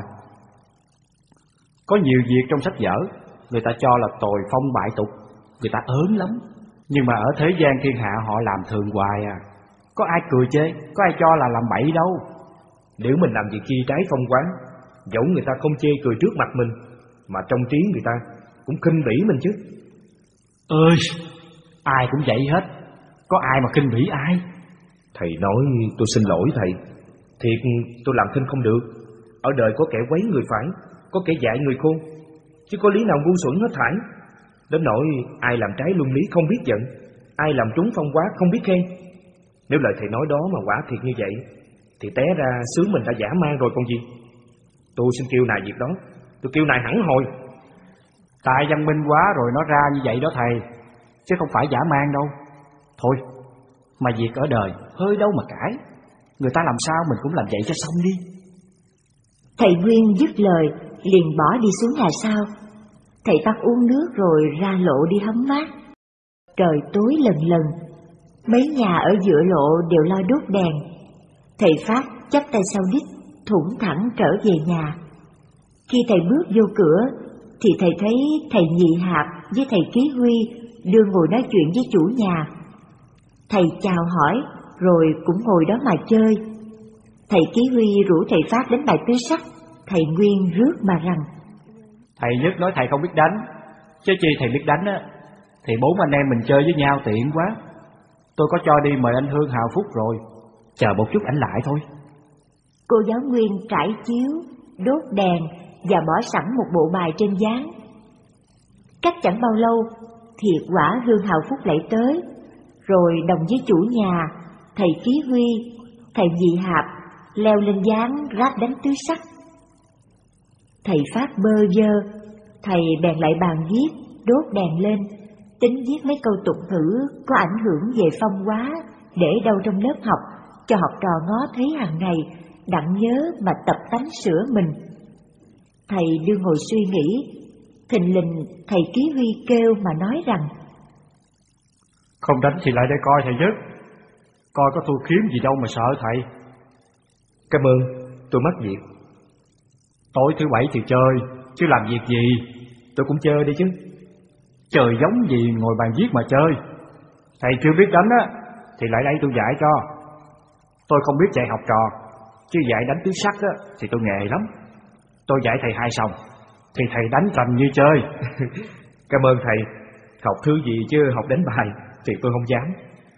Có nhiều việc trong sách vở người ta cho là tồi phong bại tục, người ta ớn lắm. Nhưng mà ở thế gian thiên hạ họ làm thường hoài à. Có ai cười chê, có ai cho là làm bậy đâu. Nếu mình làm việc chi trái phong quán, dẫu người ta không chê cười trước mặt mình, mà trong trí người ta cũng khinh bỉ mình chứ. Ơi, ai cũng vậy hết, có ai mà khinh bỉ ai. Thầy nói tôi xin lỗi thầy, thiệt tôi làm khinh không được. Ở đời có kẻ quấy người phải, có kẻ dạy người khôn, chứ có lý nào ngu xuẩn hết thảy. Đến nỗi ai làm trái luân lý không biết giận, ai làm trúng phong hóa không biết khen. Nếu lời thầy nói đó mà quả thiệt như vậy, thì té ra xứ mình đã giả man rồi còn gì. Tôi xin kêu nài việc đó, tôi kêu nài hẳn hồi. Tại văn minh quá rồi nó ra như vậy đó thầy, chứ không phải giả man đâu. Thôi, mà việc ở đời hơi đâu mà cãi, người ta làm sao mình cũng làm vậy cho xong đi. Thầy Nguyên dứt lời liền bỏ đi xuống nhà sau. Thầy Phát uống nước rồi ra lộ đi hóng mát. Trời tối lần lần, mấy nhà ở giữa lộ đều lo đốt đèn. Thầy Phát chắp tay sau đít, thủng thẳng trở về nhà. Khi thầy bước vô cửa, thì thầy thấy thầy Nhị Hạp với thầy Ký Huy đưa ngồi nói chuyện với chủ nhà. Thầy chào hỏi, rồi cũng ngồi đó mà chơi. Thầy Ký Huy rủ thầy Phát đánh bài tứ sắc, thầy Nguyên rước mà rằng: Thầy Nhất nói thầy không biết đánh, chứ chi thầy biết đánh á, thì bốn anh em mình chơi với nhau tiện quá. Tôi có cho đi mời anh Hương Hào Phúc rồi, chờ một chút ảnh lại thôi. Cô giáo Nguyên trải chiếu, đốt đèn và bỏ sẵn một bộ bài trên ván. Cách chẳng bao lâu, thiệt quả Hương Hào Phúc lại tới, rồi đồng với chủ nhà, thầy Ký Huy, thầy Nhị Hạp leo lên ván ráp đánh tứ sắc. Thầy Phát bơ vơ, thầy bèn lại bàn viết, đốt đèn lên, tính viết mấy câu tục ngữ có ảnh hưởng về phong hóa, để đâu trong lớp học, cho học trò ngó thấy hàng ngày, đặng nhớ mà tập tánh sửa mình. Thầy đưa ngồi suy nghĩ, thình lình thầy Ký Huy kêu mà nói rằng: Không đánh thì lại đây coi thầy Nhất, coi có thua khiếm gì đâu mà sợ thầy. Cảm ơn, tôi mắc việc. Tối thứ bảy thì chơi, chứ làm việc gì? Tôi cũng chơi đi chứ. Chơi giống gì ngồi bàn viết mà chơi. Thầy chưa biết đánh á, thì lại đây tôi dạy cho. Tôi không biết dạy học trò, chứ dạy đánh tứ sắc á, thì tôi nghề lắm. Tôi dạy thầy hai sòng, thì thầy đánh cầm như chơi. Cảm ơn thầy, học thứ gì chứ học đánh bài thì tôi không dám.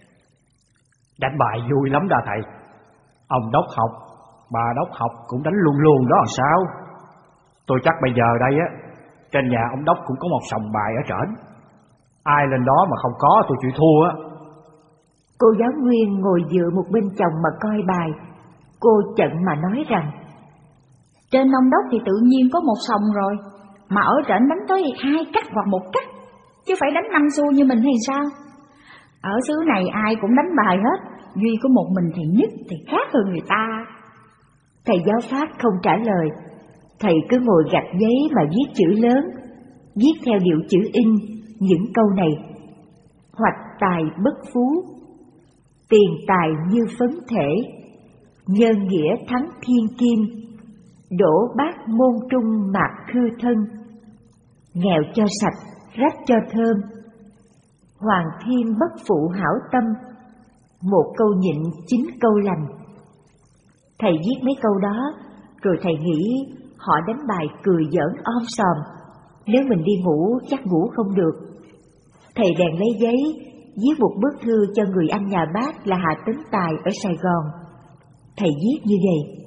Đánh bài vui lắm đó thầy. Ông đốc học, bà đốc học cũng đánh luôn luôn đó làm sao. Tôi chắc bây giờ đây á, trên nhà ông đốc cũng có một sòng bài ở trển. Ai lên đó mà không có tôi chịu thua á. Cô giáo Nguyên ngồi dựa một bên chồng mà coi bài. Cô chận mà nói rằng: Trên ông đốc thì tự nhiên có một sòng rồi, mà ở trển đánh tới hai cắt hoặc một cắt, chứ phải đánh năm xu như mình hay sao? Ở xứ này ai cũng đánh bài hết, duy có một mình thầy Nhất thì khác hơn người ta. Thầy giáo Phát không trả lời, thầy cứ ngồi gạch giấy mà viết chữ lớn, viết theo điệu chữ in những câu này: hoạch tài bất phú, tiền tài như phấn thể, nhân nghĩa thắng thiên kim, đổ bát môn trung mạc khư thân, nghèo cho sạch rách cho thơm, hoàng thiên bất phụ hảo tâm, một câu nhịn chín câu lành. Thầy viết mấy câu đó, rồi thầy nghĩ họ đánh bài cười giỡn om sòm, nếu mình đi ngủ chắc ngủ không được. Thầy bèn lấy giấy, viết một bức thư cho người anh nhà bác là Hà Tấn Tài ở Sài Gòn. Thầy viết như vậy: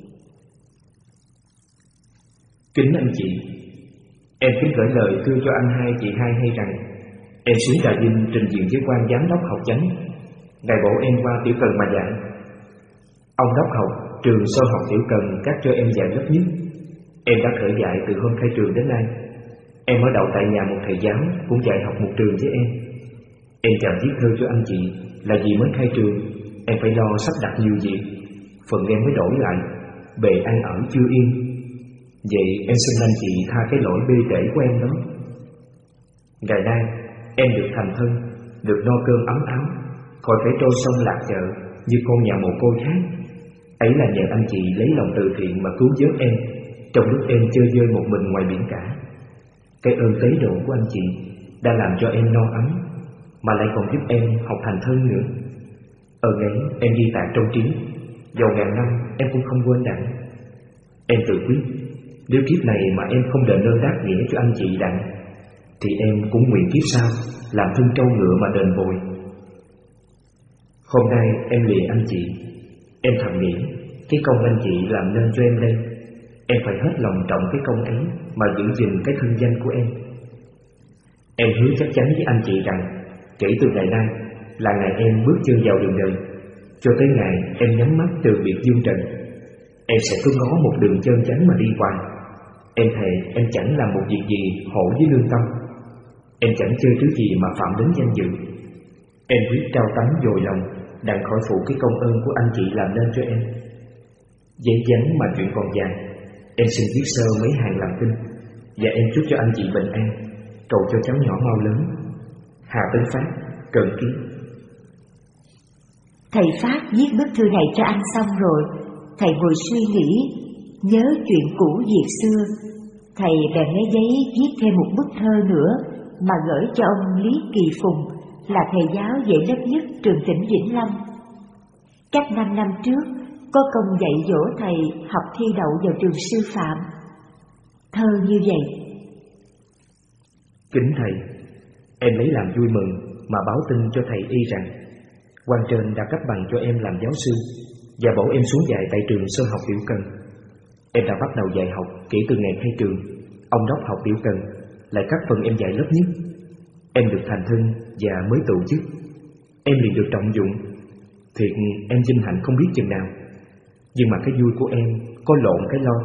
Kính anh chị, em kính gửi lời thưa cho anh hai chị hai hay rằng Em xuống Trà Vinh trình diện với quan giám đốc học chánh. Ngài bộ em qua Tiểu Cần mà dạy. Ông đốc học trường sơ học Tiểu Cần cắt cho em dạy lớp nhất. Em đã khởi dạy từ hôm khai trường đến nay. Em ở đậu tại nhà một thầy giáo cũng dạy học một trường với em. Em chào viết thơ cho anh chị là vì mới khai trường em phải lo sắp đặt nhiều việc, phần em mới đổi lại, bề ăn ở chưa yên. Vậy em xin anh chị tha cái lỗi bê trễ của em đó. Ngày nay em được thành thân, được no cơm ấm áo, khỏi phải trôi sông lạc chợ như con nhà mồ côi khác. Ấy là nhờ anh chị lấy lòng từ thiện mà cứu vớt em trong lúc em chơi vơi một mình ngoài biển cả. Cái ơn tế độ của anh chị đã làm cho em no ấm, mà lại còn giúp em học thành thân nữa. Ơn ấy em ghi tạc trong trí, dầu ngàn năm em cũng không quên đặng. Em tự quyết, nếu kiếp này mà em không đền ơn đáp nghĩa cho anh chị đặng, thì em cũng nguyện kiếp sau làm thân trâu ngựa mà đền bồi. Hôm nay em lìa anh chị, em thầm nghĩ cái công anh chị làm nên cho em đây, em phải hết lòng trọng cái công ấy mà giữ gìn cái thân danh của em. Em hứa chắc chắn với anh chị rằng kể từ ngày nay là ngày em bước chân vào đường đời, cho tới ngày em nhắm mắt từ biệt dương trần, em sẽ cứ ngó một đường chân chánh mà đi hoài. Em thề em chẳng làm một việc gì hổ với lương tâm. Em chẳng chơi thứ gì mà phạm đến danh dự. Em quyết trao tánh dồi lòng đặng khỏi phụ cái công ơn của anh chị làm nên cho em. Giấy vắn mà chuyện còn dài, em xin viết sơ mấy hàng làm tin, và em chúc cho anh chị bình an, cầu cho cháu nhỏ mau lớn. Hà Tấn Phát, Cần Ký. Thầy Phát viết bức thư này cho anh xong rồi, thầy ngồi suy nghĩ, nhớ chuyện cũ việc xưa. Thầy bèn lấy giấy viết thêm một bức thơ nữa mà gửi cho ông Lý Kỳ Phùng, là thầy giáo dạy lớp nhất trường tỉnh Vĩnh Long. Cách năm năm trước, có công dạy dỗ thầy học thi đậu vào trường sư phạm. Thơ như vậy: Kính thầy, em lấy làm vui mừng mà báo tin cho thầy y rằng quan trên đã cấp bằng cho em làm giáo sư và bổ em xuống dạy tại trường sơ học Tiểu Cần. Em đã bắt đầu dạy học kể từ ngày khai trường. Ông đốc học Tiểu Cần lại cắt phần em dạy lớp nhất. Em được thành thân và mới tụ chức. Em liền được trọng dụng. Thiệt em vinh hạnh không biết chừng nào. Nhưng mà cái vui của em có lộn cái lo.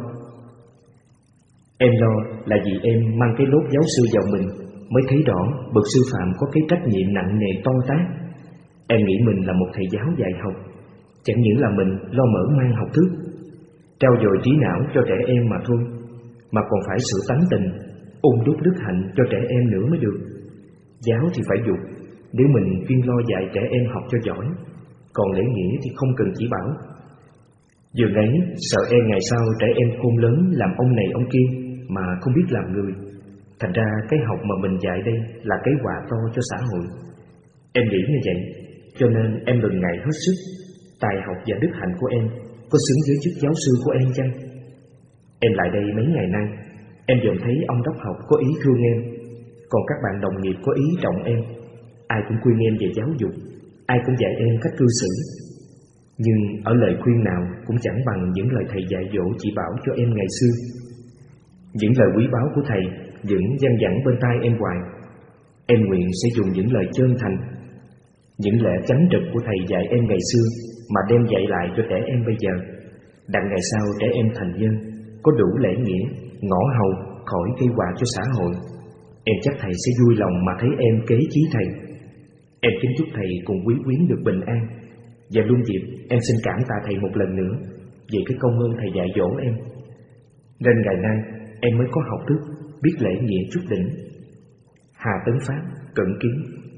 Em lo là vì em mang cái lốt giáo sư vào mình mới thấy rõ bậc sư phạm có cái trách nhiệm nặng nề to tát. Em nghĩ mình là một thầy giáo dạy học, chẳng những là mình lo mở mang học thức, trao dồi trí não cho trẻ em mà thôi, mà còn phải sửa tánh tình, ôn đúc đức hạnh cho trẻ em nữa mới được. Giáo thì phải dục, nếu mình chuyên lo dạy trẻ em học cho giỏi, còn lễ nghĩa thì không cần chỉ bảo. Dường ấy sợ em ngày sau trẻ em khôn lớn làm ông này ông kia mà không biết làm người. Thành ra cái học mà mình dạy đây là cái quà to cho xã hội. Em nghĩ như vậy, cho nên em lần ngày hết sức. Tài học và đức hạnh của em có xứng với chức giáo sư của em chăng? Em lại đây mấy ngày nay, em dần thấy ông đốc học có ý thương em, còn các bạn đồng nghiệp có ý trọng em. Ai cũng khuyên em về giáo dục, ai cũng dạy em cách cư xử. Nhưng ở lời khuyên nào cũng chẳng bằng những lời thầy dạy dỗ chỉ bảo cho em ngày xưa. Những lời quý báu của thầy vẫn văng vẳng bên tai em hoài. Em nguyện sẽ dùng những lời chân thành, những lẽ chánh trực của thầy dạy em ngày xưa mà đem dạy lại cho trẻ em bây giờ, đặng ngày sau trẻ em thành nhân, có đủ lễ nghĩa, ngõ hầu khỏi gây họa cho xã hội. Em chắc thầy sẽ vui lòng mà thấy em kế chí thầy. Em kính chúc thầy cùng quý quyến được bình an. Và luôn dịp em xin cảm tạ thầy một lần nữa vì cái công ơn thầy dạy dỗ em, nên ngày nay em mới có học thức, biết lễ nghĩa chút đỉnh. Hà Tấn Phát, Cận Ký.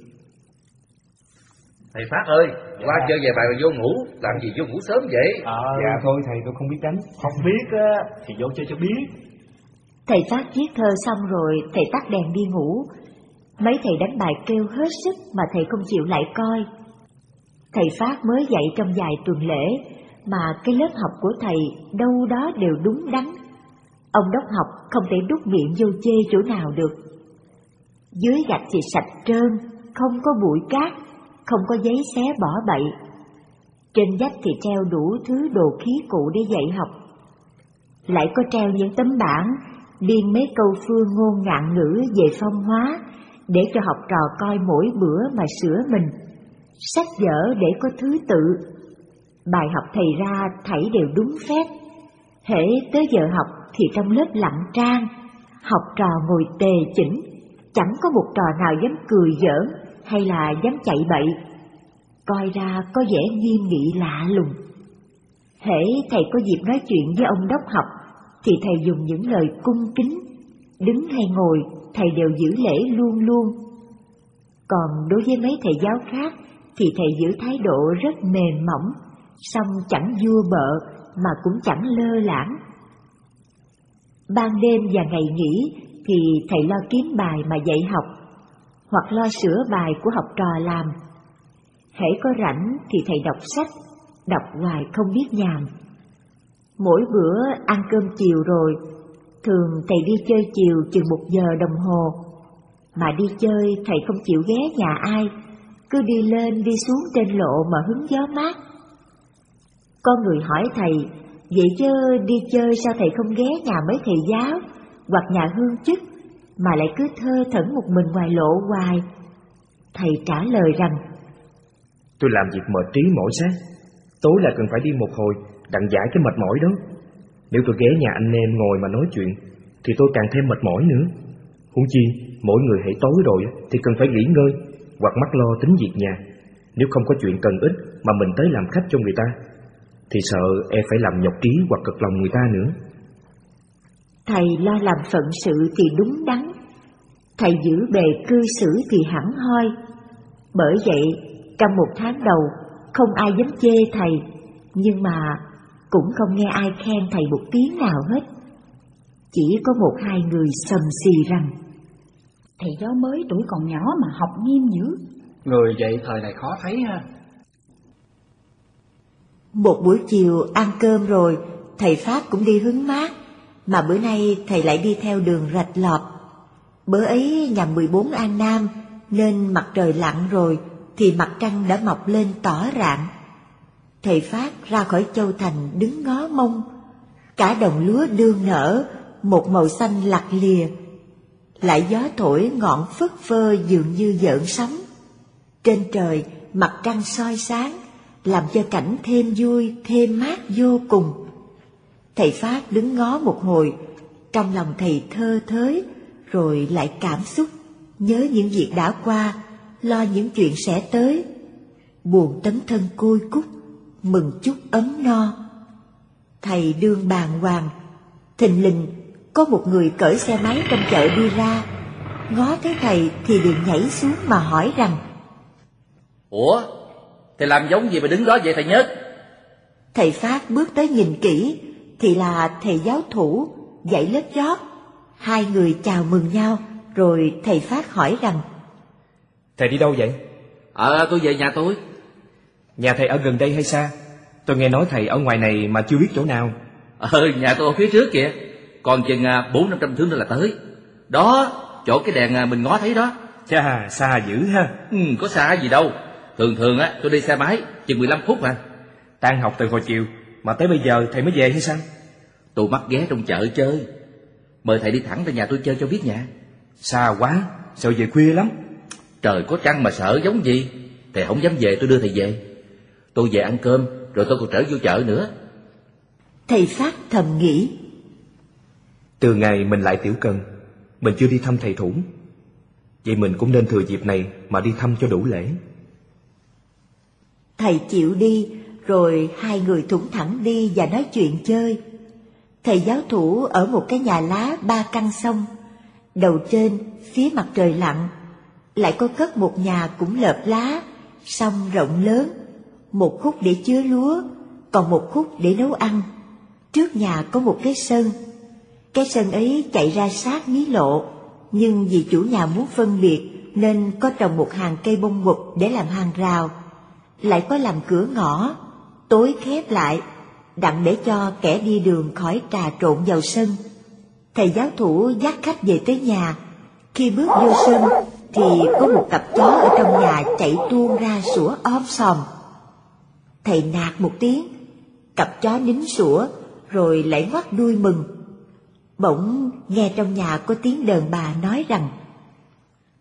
Thầy Phát ơi, dạ. Qua chơi về bài mà vô ngủ, làm gì vô ngủ sớm vậy? À, dạ thôi thầy, tôi không biết đánh. Không biết á thì vô chơi cho biết. Thầy Phát viết thơ xong rồi, thầy tắt đèn đi ngủ. Mấy thầy đánh bài kêu hết sức mà thầy không chịu lại coi. Thầy Phát mới dạy trong vài tuần lễ, mà cái lớp học của thầy đâu đó đều đúng đắn. Ông đốc học không thể đút miệng vô chê chỗ nào được. Dưới gạch thì sạch trơn, không có bụi cát, không có giấy xé bỏ bậy. Trên vách thì treo đủ thứ đồ khí cụ để dạy học. Lại có treo những tấm bảng biên mấy câu phương ngôn ngạn ngữ về phong hóa, để cho học trò coi mỗi bữa mà sửa mình, sách vở để có thứ tự. Bài học thầy ra thảy đều đúng phép. Hễ tới giờ học thì trong lớp lặng trang, học trò ngồi tề chỉnh, chẳng có một trò nào dám cười giỡn hay là dám chạy bậy. Coi ra có vẻ nghiêm nghị lạ lùng. Hễ thầy có dịp nói chuyện với ông đốc học thì thầy dùng những lời cung kính, đứng hay ngồi thầy đều giữ lễ luôn luôn. Còn đối với mấy thầy giáo khác thì thầy giữ thái độ rất mềm mỏng, song chẳng vua bợ mà cũng chẳng lơ lãng. Ban đêm và ngày nghỉ thì thầy lo kiếm bài mà dạy học, hoặc lo sửa bài của học trò làm. Hễ có rảnh thì thầy đọc sách, đọc hoài không biết nhàm. Mỗi bữa ăn cơm chiều rồi, thường thầy đi chơi chiều chừng một giờ đồng hồ. Mà đi chơi thầy không chịu ghé nhà ai, cứ đi lên đi xuống trên lộ mà hứng gió mát. Có người hỏi thầy, vậy chứ đi chơi sao thầy không ghé nhà mấy thầy giáo hoặc nhà hương chức mà lại cứ thơ thẩn một mình ngoài lộ hoài? Thầy trả lời rằng, tôi làm việc mệt trí mỏi xác, tối là cần phải đi một hồi đặng giải cái mệt mỏi đó. Nếu tôi ghé nhà anh em ngồi mà nói chuyện thì tôi càng thêm mệt mỏi nữa. Huống chi mỗi người hãy tối rồi thì cần phải nghỉ ngơi hoặc mắc lo tính việc nhà. Nếu không có chuyện cần ích mà mình tới làm khách cho người ta thì sợ e phải làm nhọc trí hoặc cực lòng người ta nữa. Thầy lo làm phận sự thì đúng đắn, thầy giữ bề cư xử thì hẳn hoi. Bởi vậy trong một tháng đầu không ai dám chê thầy, nhưng mà cũng không nghe ai khen thầy một tiếng nào hết. Chỉ có một hai người sầm xì rằng, thầy giáo mới tuổi còn nhỏ mà học nghiêm dữ. Người vậy thời này khó thấy ha. Một buổi chiều ăn cơm rồi, thầy Pháp cũng đi hứng mát, mà bữa nay thầy lại đi theo đường rạch lọp. Bữa ấy nhằm mười bốn An Nam, nên mặt trời lặn rồi thì mặt trăng đã mọc lên tỏ rạng. Thầy Pháp ra khỏi Châu Thành đứng ngó mông, cả đồng lúa đương nở, một màu xanh lặt lìa. Lại gió thổi ngọn phất phơ dường như gợn sóng. Trên trời mặt trăng soi sáng, làm cho cảnh thêm vui, thêm mát vô cùng. Thầy Pháp đứng ngó một hồi, trong lòng thầy thơ thới, rồi lại cảm xúc, nhớ những việc đã qua, lo những chuyện sẽ tới. Buồn tấm thân côi cút, mừng chút ấm no. Thầy đương bàng hoàng, thình lình có một người cởi xe máy trong chợ đi ra, ngó thấy thầy thì liền nhảy xuống mà hỏi rằng, ủa, thầy làm giống gì mà đứng đó vậy thầy Nhất? Thầy Pháp bước tới nhìn kỹ thì là thầy giáo thủ dạy lớp rót. Hai người chào mừng nhau, rồi thầy Pháp hỏi rằng, thầy đi đâu vậy? Ờ, tôi về nhà tôi. Nhà thầy ở gần đây hay xa? Tôi nghe nói thầy ở ngoài này mà chưa biết chỗ nào. Ờ, nhà tôi ở phía trước kìa, còn chừng bốn năm trăm thước nữa là tới. Đó, chỗ cái đèn mình ngó thấy đó. Chà, xa dữ ha. Ừ, có xa gì đâu. Thường thường á, tôi đi xe máy chừng mười lăm phút mà. Tan học từ hồi chiều mà tới bây giờ thầy mới về hay sao? Tôi mắc ghé trong chợ chơi. Mời thầy đi thẳng ra nhà tôi chơi cho biết nhà. Xa quá, sợ về khuya lắm. Trời có trăng mà sợ giống gì. Thầy không dám về, tôi đưa thầy về. Tôi về ăn cơm rồi tôi còn trở vô chợ nữa. Thầy Pháp thầm nghĩ, từ ngày mình lại Tiểu Cần, mình chưa đi thăm thầy Thủ. Vậy mình cũng nên thừa dịp này mà đi thăm cho đủ lễ. Thầy chịu đi, rồi hai người thủng thẳng đi và nói chuyện chơi. Thầy giáo thủ ở một cái nhà lá ba căn sông. Đầu trên, phía mặt trời lặn, lại có cất một nhà cũng lợp lá, sông rộng lớn, một khúc để chứa lúa, còn một khúc để nấu ăn. Trước nhà có một cái sân. Cái sân ấy chạy ra sát mí lộ, nhưng vì chủ nhà muốn phân biệt nên có trồng một hàng cây bông ngục để làm hàng rào, lại có làm cửa ngõ, tối khép lại, đặng để cho kẻ đi đường khỏi trà trộn vào sân. Thầy giáo thủ dắt khách về tới nhà. Khi bước vô sân thì có một cặp chó ở trong nhà chạy tuôn ra sủa om sòm. Thầy nạt một tiếng, cặp chó nín sủa rồi lại ngoắt đuôi mừng. Bỗng nghe trong nhà có tiếng đờn bà nói rằng,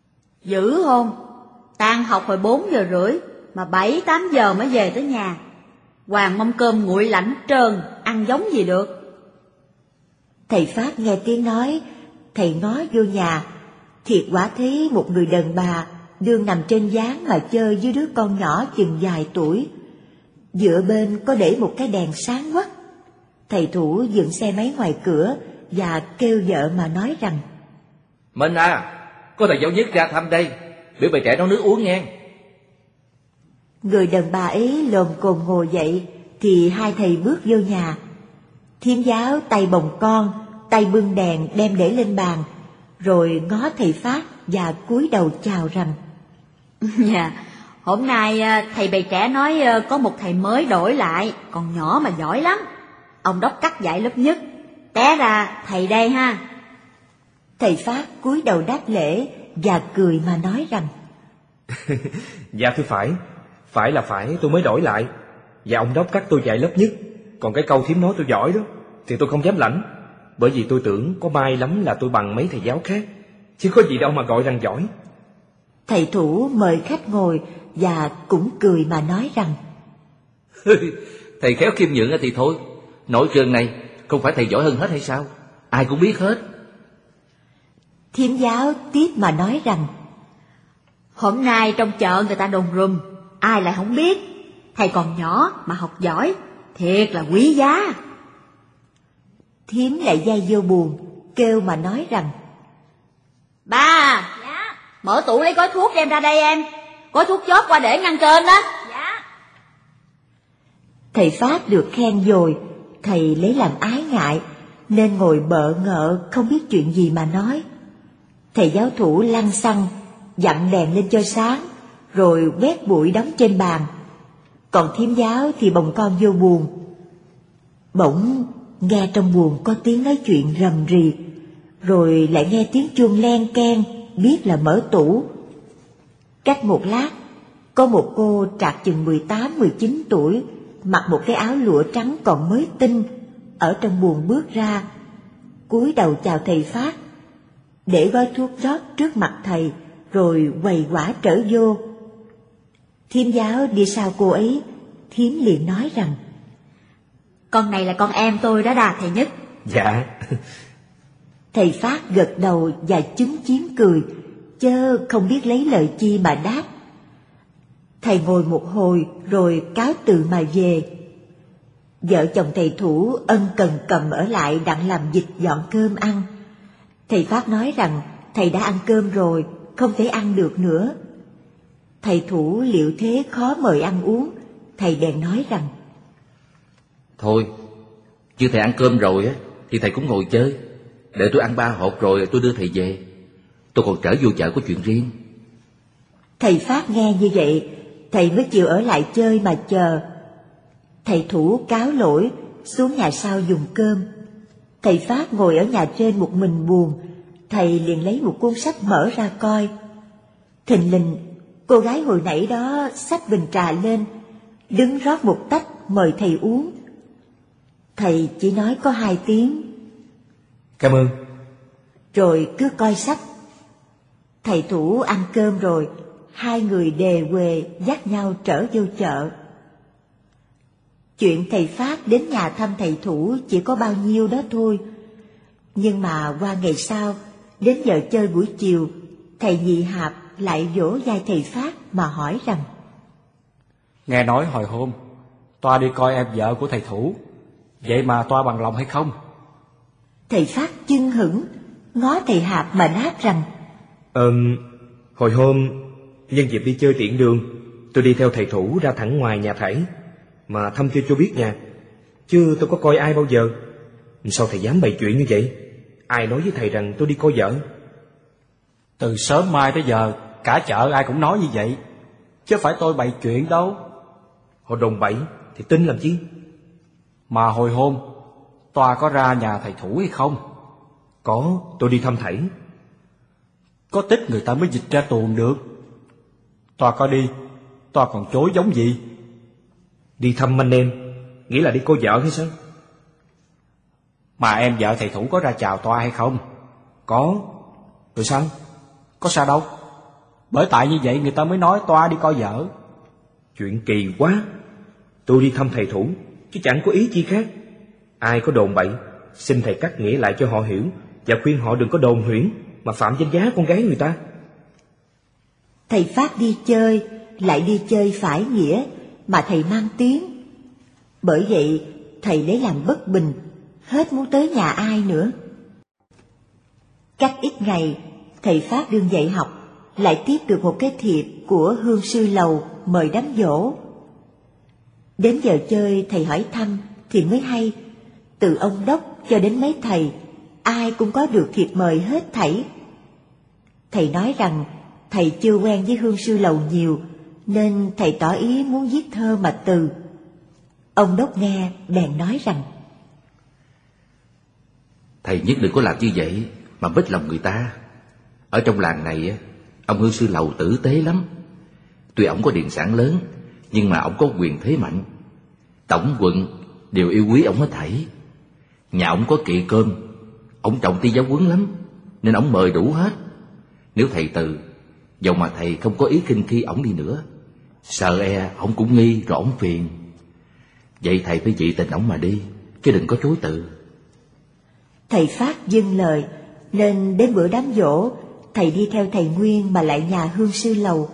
Dữ hôn, tan học hồi bốn giờ rưỡi, mà bảy tám giờ mới về tới nhà. Hoàng mâm cơm nguội lạnh trơn, ăn giống gì được. Thầy Pháp nghe tiếng nói, thầy ngó vô nhà, thiệt quả thấy một người đàn bà đương nằm trên gián mà chơi với đứa con nhỏ chừng vài tuổi. Dựa bên có để một cái đèn sáng quắc. Thầy Thủ dựng xe máy ngoài cửa và kêu vợ mà nói rằng: Minh à, có thầy giáo nhất ra thăm đây, biểu bầy trẻ nấu nước uống nghe. Người đàn bà ấy lồm cồm ngồi dậy thì hai thầy bước vô nhà. Thím giáo tay bồng con, tay bưng đèn đem để lên bàn, rồi ngó thầy Pháp và cúi đầu chào rằng: Dạ, hôm nay thầy bầy trẻ nói có một thầy mới đổi lại, còn nhỏ mà giỏi lắm. Ông đốc cắt dạy lớp nhất, té ra thầy đây ha. Thầy Pháp cúi đầu đáp lễ và cười mà nói rằng: Dạ thưa phải, phải là phải, tôi mới đổi lại. Và ông đốc cắt tôi dạy lớp nhất. Còn cái câu thím nói tôi giỏi đó thì tôi không dám lãnh, bởi vì tôi tưởng có may lắm là tôi bằng mấy thầy giáo khác, chứ có gì đâu mà gọi rằng giỏi. Thầy Thủ mời khách ngồi và cũng cười mà nói rằng: Thầy khéo khiêm nhượng thì thôi, nội trường này không phải thầy giỏi hơn hết hay sao? Ai cũng biết hết. Thím giáo tiếp mà nói rằng: Hôm nay trong chợ người ta đồn rùm, ai lại không biết. Thầy còn nhỏ mà học giỏi, thiệt là quý giá. Thím lại dây vô buồn, kêu mà nói rằng: Ba, dạ. Mở tủ lấy gói thuốc đem ra đây em. Gói thuốc chốt qua để ngăn trên đó. Dạ. Thầy Pháp được khen rồi, thầy lấy làm ái ngại, nên ngồi bợ ngợ không biết chuyện gì mà nói. Thầy giáo Thủ lăn xăng, dặn đèn lên cho sáng, rồi quét bụi đóng trên bàn. Còn thím giáo thì bồng con vô buồng. Bỗng nghe trong buồng có tiếng nói chuyện rầm rì, rồi lại nghe tiếng chuông len keng, biết là mở tủ. Cách một lát, có một cô trạc chừng mười tám mười chín tuổi, mặc một cái áo lụa trắng còn mới tinh, ở trong buồng bước ra, cúi đầu chào thầy Pháp, để gói thuốc rót trước mặt thầy, rồi quầy quả trở vô. Thím giáo đi sau cô ấy, thím liền nói rằng: Con này là con em tôi đó đà thầy Nhất. Dạ. Thầy Pháp gật đầu và chúm chím cười, chớ không biết lấy lời chi mà đáp. Thầy ngồi một hồi rồi cáo từ mà về. Vợ chồng thầy Thủ ân cần cầm ở lại đặng làm dịch dọn cơm ăn. Thầy Pháp nói rằng thầy đã ăn cơm rồi, không thể ăn được nữa. Thầy Thủ liệu thế khó mời ăn uống, thầy bèn nói rằng: Thôi, chứ thầy ăn cơm rồi á thì thầy cũng ngồi chơi. Để tôi ăn ba hộp rồi tôi đưa thầy về. Tôi còn trở vô chợ có chuyện riêng. Thầy Pháp nghe như vậy, thầy mới chịu ở lại chơi mà chờ. Thầy Thủ cáo lỗi, xuống nhà sau dùng cơm. Thầy Pháp ngồi ở nhà trên một mình buồn, thầy liền lấy một cuốn sách mở ra coi. Thình lình, cô gái hồi nãy đó xách bình trà lên, đứng rót một tách mời thầy uống. Thầy chỉ nói có hai tiếng: Cảm ơn. Rồi cứ coi sách. Thầy Thủ ăn cơm rồi, hai người đề huề dắt nhau trở vô chợ. Chuyện thầy Pháp đến nhà thăm thầy Thủ chỉ có bao nhiêu đó thôi. Nhưng mà qua ngày sau, đến giờ chơi buổi chiều, thầy Nhị Hạp lại vỗ vai thầy Pháp mà hỏi rằng: Nghe nói hồi hôm Toa đi coi em vợ của thầy Thủ, vậy mà Toa bằng lòng hay không? Thầy Pháp chưng hửng, ngó thầy Hạp mà đáp rằng: Ờ, hồi hôm nhân dịp đi chơi tiện đường, tôi đi theo thầy Thủ ra thẳng ngoài nhà thảy, mà thăm chưa cho biết nhà, chứ tôi có coi ai bao giờ. Sao thầy dám bày chuyện như vậy? Ai nói với thầy rằng tôi đi coi vợ? Từ sớm mai tới giờ, cả chợ ai cũng nói như vậy, chứ phải tôi bày chuyện đâu. Họ đồn bậy thì tin làm chi? Mà hồi hôm Toa có ra nhà thầy Thủ hay không? Có, tôi đi thăm thảy. Có tích người ta mới dịch ra tuồng được. Toa có đi, Toa còn chối giống gì? Đi thăm anh em, nghĩa là đi coi vợ hay sao? Mà em vợ thầy Thủ có ra chào Toa hay không? Có. Rồi sao? Có sao đâu. Bởi tại như vậy người ta mới nói toa đi coi vợ. Chuyện kỳ quá. Tôi đi thăm thầy Thủ chứ chẳng có ý chi khác. Ai có đồn bậy, xin thầy cắt nghĩa lại cho họ hiểu, và khuyên họ đừng có đồn huyễn mà phạm danh giá con gái người ta. Thầy Phát đi chơi, lại đi chơi phải nghĩa mà thầy mang tiếng. Bởi vậy thầy lấy làm bất bình, hết muốn tới nhà ai nữa. Cách ít ngày, thầy Phát đương dạy học, lại tiếp được một cái thiệp của Hương Sư Lầu mời đám giỗ. Đến giờ chơi thầy hỏi thăm thì mới hay, từ ông đốc cho đến mấy thầy, ai cũng có được thiệp mời hết thảy. Thầy nói rằng thầy chưa quen với Hương Sư Lầu nhiều, nên thầy tỏ ý muốn viết thơ mà từ. Ông đốc nghe bèn nói rằng: Thầy nhất đừng có làm như vậy mà bích lòng người ta. Ở trong làng này, ông Hương Sư Lầu tử tế lắm. Tuy ổng có điền sản lớn, nhưng mà ổng có quyền thế mạnh. Tổng quận đều yêu quý ổng hết thảy. Nhà ổng có kỵ cơm, ổng trọng ti giáo huấn lắm, nên ổng mời đủ hết. Nếu thầy từ, dầu mà thầy không có ý khinh khi ổng đi nữa, sợ e ổng cũng nghi rồi ổng phiền. Vậy thầy phải dị tình ổng mà đi, chứ đừng có chối từ. Thầy Phát dâng lời, nên đến bữa đám giỗ, thầy đi theo thầy Nguyên mà lại nhà Hương Sư Lầu.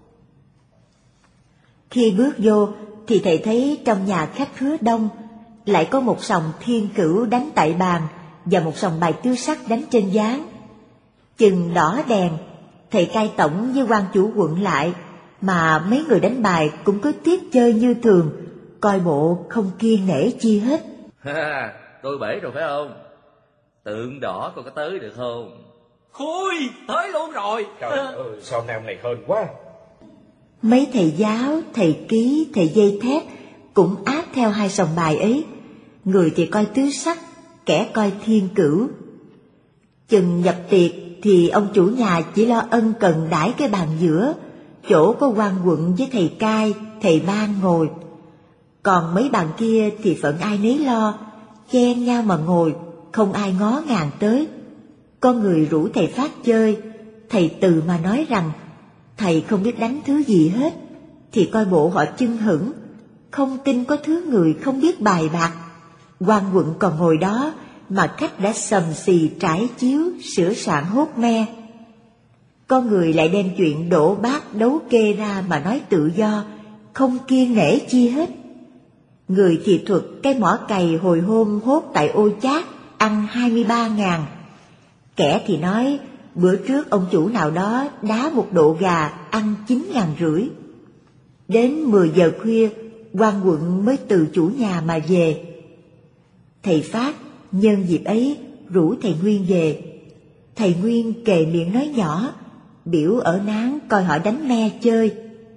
Khi bước vô thì thầy thấy trong nhà khách khứa đông, lại có một sòng thiên cửu đánh tại bàn và một sòng bài tứ sắc đánh trên ván. Chừng đỏ đèn, thầy cai tổng với quan chủ quận lại, mà mấy người đánh bài cũng cứ tiếp chơi như thường, coi bộ không kiêng nể chi hết. Ha, đôi bể rồi phải không? Tượng đỏ con có tới được không? Khui, tới luôn rồi. Trời ơi, sao nam này hên quá. Mấy thầy giáo, thầy ký, thầy dây thép cũng áp theo hai sòng bài ấy. Người thì coi tứ sắc, kẻ coi thiên cửu. Chừng nhập tiệc thì ông chủ nhà chỉ lo ân cần đãi cái bàn giữa, chỗ có quan quận với thầy cai, thầy ban ngồi. Còn mấy bàn kia thì phận ai nấy lo, chen nhau mà ngồi, không ai ngó ngàng tới. Có người rủ thầy Phát chơi, thầy từ mà nói rằng thầy không biết đánh thứ gì hết, thì coi bộ họ chưng hửng, không tin có thứ người không biết bài bạc. Quan quận còn ngồi đó mà khách đã sầm xì trải chiếu, sửa soạn hốt me. Có người lại đem chuyện đổ bát đấu kê ra mà nói tự do, không kiêng nể chi hết. Người thì thuật cái mỏ cày hồi hôm hốt tại Ô Chát ăn hai mươi ba ngàn. Kẻ thì nói bữa trước ông chủ nào đó đá một độ gà ăn chín ngàn rưỡi. Đến mười giờ khuya, quan quận mới từ chủ nhà mà về. Thầy Phát nhân dịp ấy rủ thầy Nguyên về. Thầy Nguyên kề miệng nói nhỏ, biểu ở nán coi họ đánh me chơi.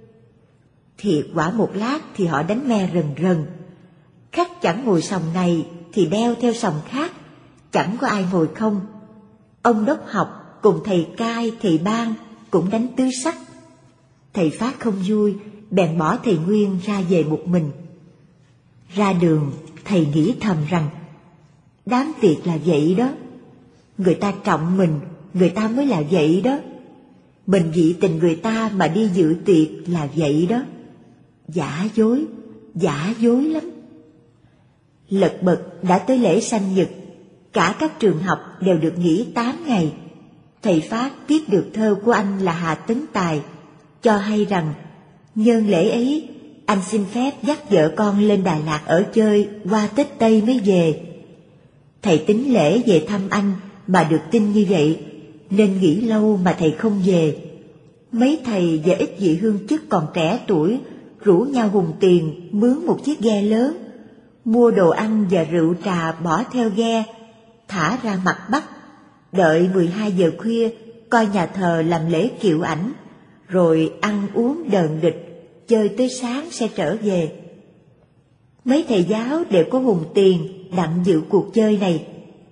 Thiệt quả một lát thì họ đánh me rần rần. Khách chẳng ngồi sòng này thì đeo theo sòng khác, chẳng có ai ngồi không. Ông đốc học cùng thầy cai, thầy ban cũng đánh tứ sắc. Thầy Phát không vui, bèn bỏ thầy Nguyên ra về một mình. Ra đường, thầy nghĩ thầm rằng đám tiệc là vậy đó. Người ta trọng mình, người ta mới là vậy đó. Mình dị tình người ta mà đi dự tiệc là vậy đó. Giả dối, giả dối lắm. Lật bật đã tới lễ sanh nhật, cả các trường học đều được nghỉ tám ngày. Thầy Phát tiếp được thơ của anh là Hà Tấn Tài, cho hay rằng nhân lễ ấy anh xin phép dắt vợ con lên Đà Lạt ở chơi qua Tết Tây mới về. Thầy tính lễ về thăm anh mà được tin như vậy, nên nghỉ lâu mà thầy không về. Mấy thầy và ít vị hương chức còn trẻ tuổi rủ nhau hùng tiền mướn một chiếc ghe lớn, mua đồ ăn và rượu trà bỏ theo ghe, thả ra mặt Bắc, đợi mười hai giờ khuya coi nhà thờ làm lễ kiệu ảnh, rồi ăn uống đờn địch, chơi tới sáng sẽ trở về. Mấy thầy giáo đều có hùng tiền đặng dự cuộc chơi này.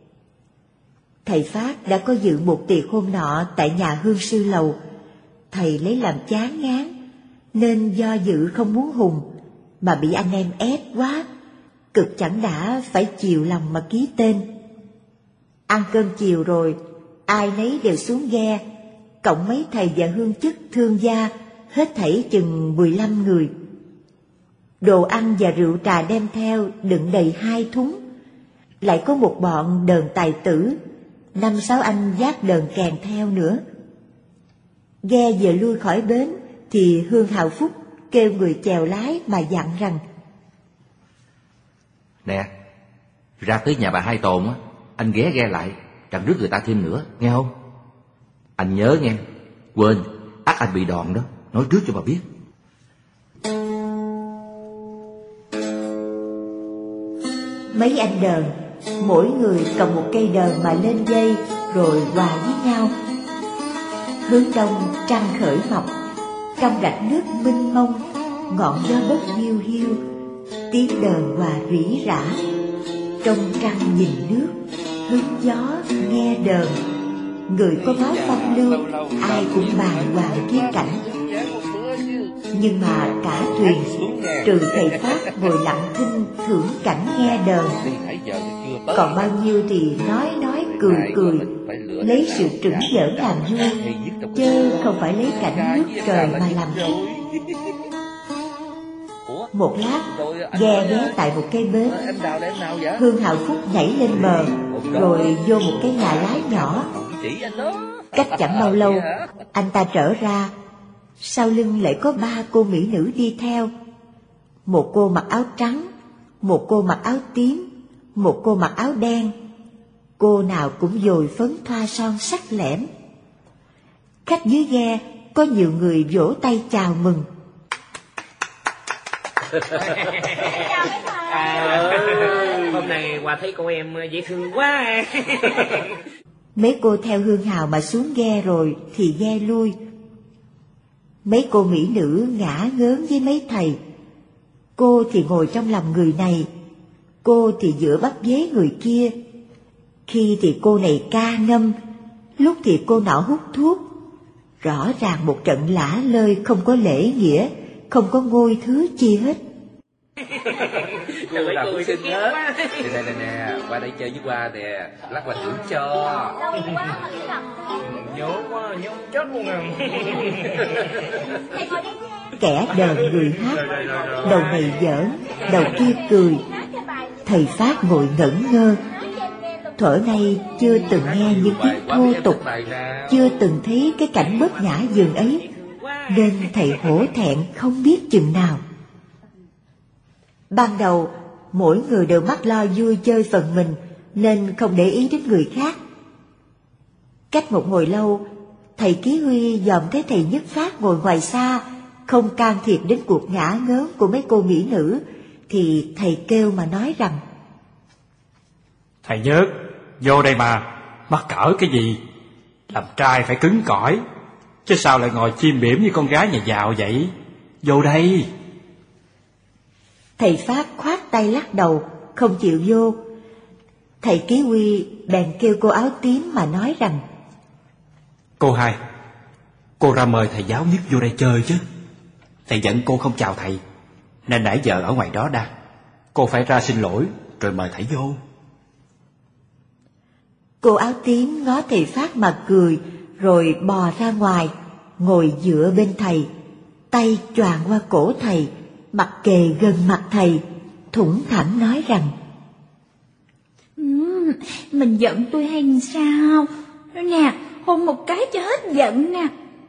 Thầy Phát đã có dự một tiệc hôm nọ tại nhà Hương Sư Lầu. Thầy lấy làm chán ngán, nên do dự không muốn hùng, mà bị anh em ép quá, cực chẳng đã phải chiều lòng mà ký tên. Ăn cơm chiều rồi, ai nấy đều xuống ghe. cộng mấy thầy và hương chức thương gia, hết thảy chừng mười lăm người. Đồ ăn và rượu trà đem theo đựng đầy hai thúng. Lại có một bọn đờn tài tử, năm sáu anh vác đờn kèn theo nữa. Ghe vừa lui khỏi bến thì Hương Hào Phúc kêu người chèo lái mà dặn rằng: Nè, ra tới nhà bà Hai Tồn á, anh ghé ghe lại, đặng rước người ta thêm nữa, nghe không? Anh nhớ nghe, quên, ắt anh bị đòn đó, nói trước cho bà biết. Mấy anh đờn, mỗi người cầm một cây đờn mà lên dây rồi hòa với nhau. Hướng đông trăng khởi mọc, trong rạch nước mênh mông, ngọn gió bấc hiu hiu, tiếng đờn hòa rỉ rả. Trong trăng nhìn nước, hứng gió nghe đờn, người có máu phong lưu ai cũng bàng hoàng kia cảnh. Nhưng mà cả thuyền trừ thầy Pháp ngồi lặng thinh thưởng cảnh nghe đờn, còn bao nhiêu thì nói nói cười cười, lấy sự trửng giỡn làm vui, chứ không phải lấy cảnh nước trời mà làm thích. Một lát ghe ghé tại một cây bến. Hương Hào Phúc nhảy lên bờ rồi vô một cái nhà lái nhỏ. Cách chẳng bao lâu anh ta trở ra, sau lưng lại có ba cô mỹ nữ đi theo. Một cô mặc áo trắng, một cô mặc áo tím, một cô mặc áo đen. Cô nào cũng dồi phấn thoa son sắc lẻm. Khách dưới ghe có nhiều người vỗ tay chào mừng. À, hôm nay Hòa thấy cô em dễ thương quá. Mấy cô theo Hương Hào mà xuống ghe rồi thì ghe lui. Mấy cô mỹ nữ ngả ngớn với mấy thầy. Cô thì ngồi trong lòng người này, cô thì giữa bắp dế người kia. Khi thì cô này ca ngâm, lúc thì cô nọ hút thuốc. Rõ ràng một trận lả lơi, không có lễ nghĩa, không có ngôi thứ chi hết. Cô là cô xinh hết. Nè nè nè nè, qua đây chơi với Hoa nè, lát Hoa thưởng cho. Nhớ quá, nhớ chết luôn à. Kẻ đờn người hát, đầu này giỡn, đầu kia cười. Thầy Pháp ngồi ngẩn ngơ. Thuở nay chưa từng nghe những tiếng thô tục, chưa từng thấy cái cảnh bất nhã dường ấy, nên thầy hổ thẹn không biết chừng nào. Ban đầu mỗi người đều mắc lo vui chơi phần mình, nên không để ý đến người khác. Cách một hồi lâu, thầy Ký Huy dòm thấy thầy Nhất Phát ngồi ngoài xa, không can thiệp đến cuộc ngả ngớn của mấy cô mỹ nữ, thì thầy kêu mà nói rằng: Thầy Nhất, vô đây mà, mắc cỡ cái gì? Làm trai phải cứng cỏi, chứ sao lại ngồi chim biểm như con gái nhà giàu vậy? Vô đây. Thầy Pháp khoát tay lắc đầu, không chịu vô. Thầy Ký Huy bèn kêu cô áo tím mà nói rằng: Cô Hai, cô ra mời thầy giáo Nhất vô đây chơi chứ. Thầy giận cô không chào thầy, nên nãy giờ ở ngoài đó đang. Cô phải ra xin lỗi rồi mời thầy vô. Cô áo tím ngó thầy Pháp mà cười, rồi bò ra ngoài, ngồi dựa bên thầy, tay choàng qua cổ thầy, mặt kề gần mặt thầy, thủng thẳng nói rằng: uhm, Mình giận tôi hay sao? Nè, hôn một cái cho hết giận nè.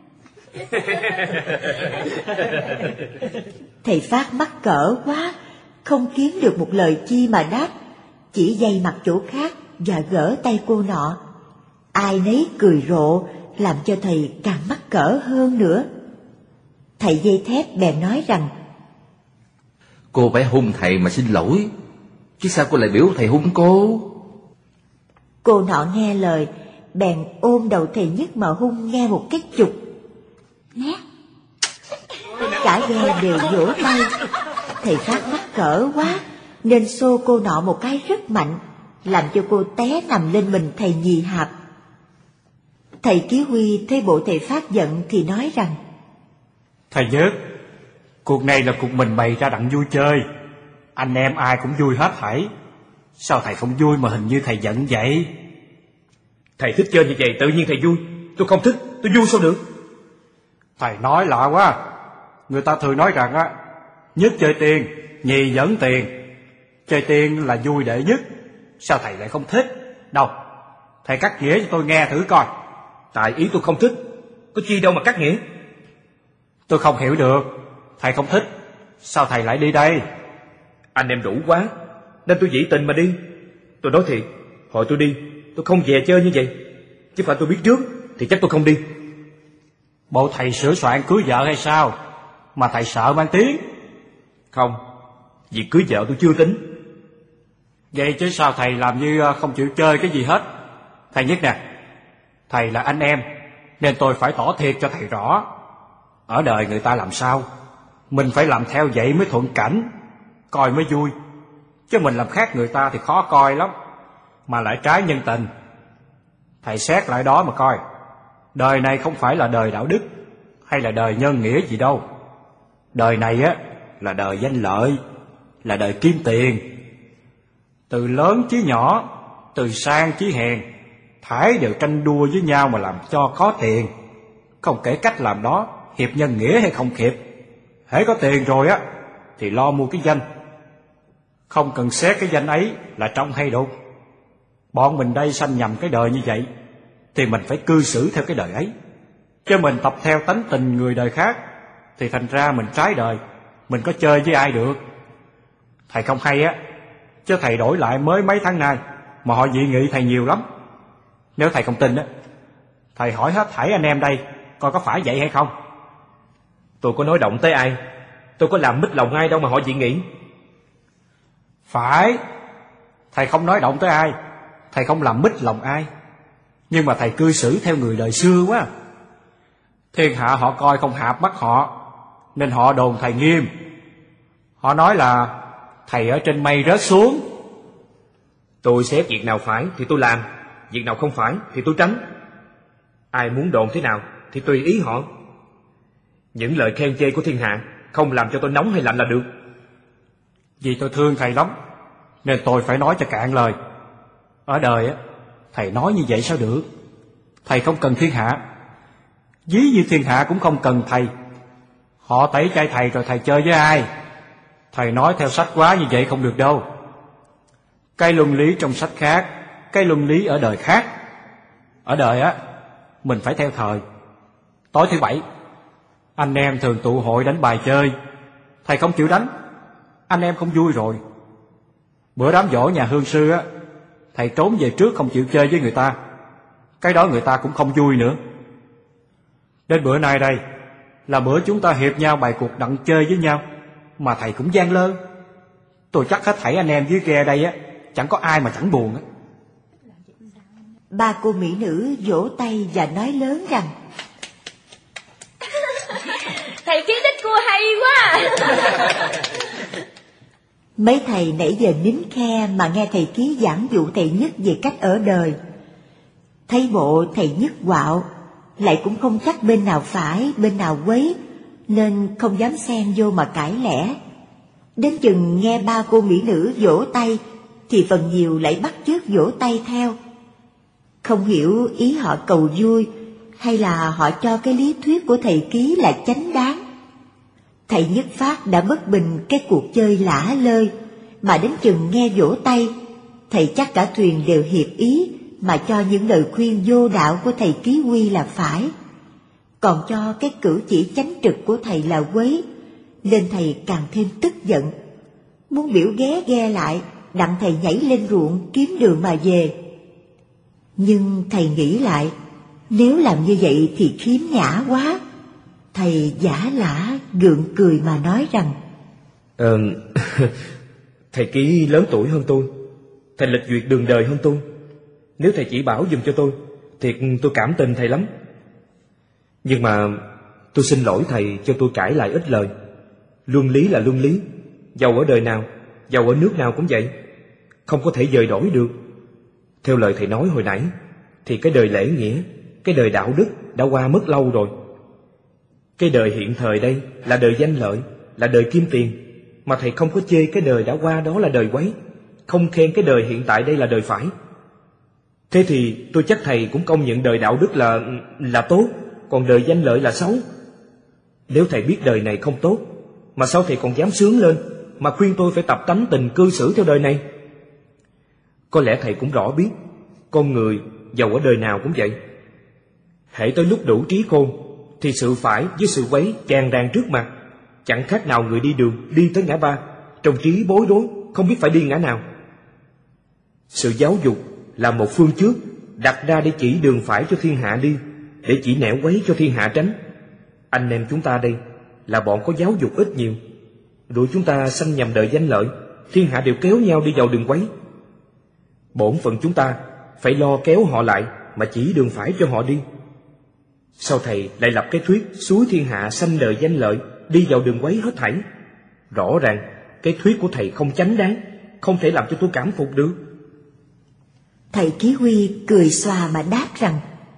Thầy Pháp mắc cỡ quá, không kiếm được một lời chi mà đáp, chỉ giây mặt chỗ khác và gỡ tay cô nọ. Ai nấy cười rộ, làm cho thầy càng mắc cỡ hơn nữa. Thầy dây thép bèn nói rằng: Cô phải hung thầy mà xin lỗi, chứ sao cô lại biểu thầy hung cô? Cô nọ nghe lời, bèn ôm đầu thầy Nhất mà hung nghe một cái chục. Nè. Cả ghe đều vỗ tay. Thầy Pháp mắc cỡ quá, nên xô cô nọ một cái rất mạnh, làm cho cô té nằm lên mình thầy Nhì Hạp. Thầy Ký Huy thấy bộ thầy Pháp giận thì nói rằng: Thầy Nhất, cuộc này là cuộc mình bày ra đặng vui chơi, anh em ai cũng vui hết thảy. Sao thầy không vui mà hình như thầy giận vậy? Thầy thích chơi như vậy tự nhiên thầy vui, tôi không thích tôi vui sao được? Thầy nói lạ quá. Người ta thường nói rằng á, nhất chơi tiền, nhì dẫn tiền. Chơi tiền là vui đệ nhất. Sao thầy lại không thích? Đâu, thầy cắt nghĩa cho tôi nghe thử coi. Tại ý tôi không thích. Có chi đâu mà cắt nghĩa. Tôi không hiểu được. Thầy không thích, sao thầy lại đi đây? Anh em đủ quá, nên tôi dĩ tình mà đi. Tôi nói thiệt, hồi tôi đi, tôi không về chơi như vậy. Chứ phải tôi biết trước thì chắc tôi không đi. Bộ thầy sửa soạn cưới vợ hay sao mà thầy sợ mang tiếng? Không, việc cưới vợ tôi chưa tính. Vậy chứ sao thầy làm như không chịu chơi cái gì hết? Thầy Nhất nè, thầy là anh em, nên tôi phải tỏ thiệt cho thầy rõ. Ở đời người ta làm sao, mình phải làm theo vậy mới thuận cảnh, coi mới vui. Chứ mình làm khác người ta thì khó coi lắm, mà lại trái nhân tình. Thầy xét lại đó mà coi, đời này không phải là đời đạo đức hay là đời nhân nghĩa gì đâu. Đời này á là đời danh lợi, là đời kiếm tiền. Từ lớn chí nhỏ, từ sang chí hèn, thải đều tranh đua với nhau mà làm cho có tiền. Không kể cách làm đó hiệp nhân nghĩa hay không hiệp, hễ có tiền rồi á thì lo mua cái danh. Không cần xét cái danh ấy là trong hay đục. Bọn mình đây sanh nhầm cái đời như vậy thì mình phải cư xử theo cái đời ấy. Chứ mình tập theo tánh tình người đời khác thì thành ra mình trái đời, mình có chơi với ai được. Thầy không hay á, chứ thầy đổi lại mới mấy tháng nay mà họ dị nghị thầy nhiều lắm. Nếu thầy không tin á, thầy hỏi hết thảy anh em đây coi có phải vậy hay không. Tôi có nói động tới ai, tôi có làm mít lòng ai đâu mà họ dị nghị. Phải, thầy không nói động tới ai, thầy không làm mít lòng ai. Nhưng mà thầy cư xử theo người đời xưa quá. Thiên hạ họ coi không hạp mắt họ, nên họ đồn thầy nghiêm. Họ nói là thầy ở trên mây rớt xuống. Tôi xét việc nào phải thì tôi làm, việc nào không phải thì tôi tránh. Ai muốn đồn thế nào thì tùy ý họ. Những lời khen chê của thiên hạ không làm cho tôi nóng hay lạnh là được. Vì tôi thương thầy lắm nên tôi phải nói cho cạn lời. Ở đời á, thầy nói như vậy sao được? Thầy không cần thiên hạ, ví như thiên hạ cũng không cần thầy. Họ tẩy chay thầy rồi thầy chơi với ai? Thầy nói theo sách quá như vậy không được đâu. Cái luân lý trong sách khác, cái luân lý ở đời khác. Ở đời á, mình phải theo thời. Tối thứ bảy, anh em thường tụ hội đánh bài chơi. Thầy không chịu đánh, anh em không vui rồi. Bữa đám giỗ nhà hương sư á, thầy trốn về trước không chịu chơi với người ta. Cái đó người ta cũng không vui nữa. Đến bữa nay đây là bữa chúng ta hiệp nhau bày cuộc đặng chơi với nhau, mà thầy cũng gian lơ. Tôi chắc hết thảy anh em dưới ghe đây á, chẳng có ai mà chẳng buồn á. Ba cô mỹ nữ vỗ tay và nói lớn rằng: Thầy kiến thức cô hay quá. Mấy thầy nãy giờ nín khe mà nghe thầy Ký giảng dụ thầy Nhất về cách ở đời. Thấy bộ thầy Nhất quạo, lại cũng không chắc bên nào phải bên nào quấy, nên không dám xen vô mà cãi lẽ. Đến chừng nghe ba cô mỹ nữ vỗ tay thì phần nhiều lại bắt chước vỗ tay theo. Không hiểu ý họ cầu vui hay là họ cho cái lý thuyết của thầy Ký là chánh đáng. Thầy Nhất Phát đã bất bình cái cuộc chơi lả lơi, mà đến chừng nghe vỗ tay, thầy chắc cả thuyền đều hiệp ý mà cho những lời khuyên vô đạo của thầy Ký Huy là phải. Còn cho cái cử chỉ chánh trực của thầy là quấy, nên thầy càng thêm tức giận, muốn biểu ghé ghe lại đặng thầy nhảy lên ruộng kiếm đường mà về. Nhưng thầy nghĩ lại, nếu làm như vậy thì khiếm nhã quá. Thầy giả lả gượng cười mà nói rằng: Ờ, thầy Ký lớn tuổi hơn tôi, thầy lịch duyệt đường đời hơn tôi. Nếu thầy chỉ bảo giùm cho tôi, thiệt tôi cảm tình thầy lắm. Nhưng mà tôi xin lỗi thầy cho tôi cãi lại ít lời. Luân lý là luân lý, dầu ở đời nào, dầu ở nước nào cũng vậy, không có thể dời đổi được. Theo lời thầy nói hồi nãy, thì cái đời lễ nghĩa, cái đời đạo đức đã qua mất lâu rồi. Cái đời hiện thời đây là đời danh lợi, là đời kim tiền, mà thầy không có chê cái đời đã qua đó là đời quấy, không khen cái đời hiện tại đây là đời phải. Thế thì tôi chắc thầy cũng công nhận đời đạo đức là là tốt, còn đời danh lợi là xấu. Nếu thầy biết đời này không tốt, mà sao thầy còn dám sướng lên mà khuyên tôi phải tập tánh tình cư xử theo đời này? Có lẽ thầy cũng rõ biết, con người dầu ở đời nào cũng vậy. Hễ tới lúc đủ trí khôn thì sự phải với sự quấy tràn đàn trước mặt, chẳng khác nào người đi đường đi tới ngã ba, trong trí bối rối không biết phải đi ngã nào. Sự giáo dục là một phương trước đặt ra để chỉ đường phải cho thiên hạ đi, để chỉ nẻo quấy cho thiên hạ tránh. Anh em chúng ta đây là bọn có giáo dục ít nhiều, rồi chúng ta sanh nhầm đời danh lợi, thiên hạ đều kéo nhau đi vào đường quấy. Bổn phận chúng ta phải lo kéo họ lại mà chỉ đường phải cho họ đi. Sao thầy lại lập cái thuyết xúi thiên hạ sanh đời danh lợi, đi vào đường quấy hết thảy? Rõ ràng cái thuyết của thầy không chánh đáng, không thể làm cho tôi cảm phục được. Thầy Chí Huy cười xòa mà đáp rằng: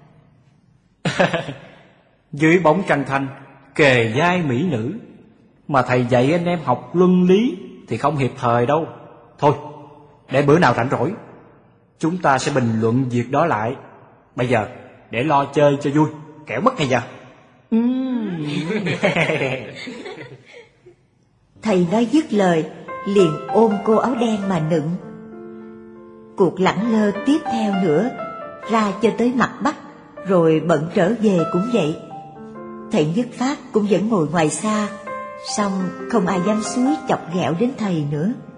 Dưới bóng trăng thanh kề vai mỹ nữ, mà thầy dạy anh em học luân lý thì không hiệp thời đâu. Thôi, để bữa nào rảnh rỗi chúng ta sẽ bình luận việc đó lại. Bây giờ để lo chơi cho vui, kẻo mất ngày giờ. Thầy nói dứt lời liền ôm cô áo đen mà nựng. Cuộc lẳng lơ tiếp theo nữa, ra cho tới mặt Bắc, rồi bận trở về cũng vậy. Thầy Nhất Phát cũng vẫn ngồi ngoài xa, song không ai dám xúi chọc ghẹo đến thầy nữa.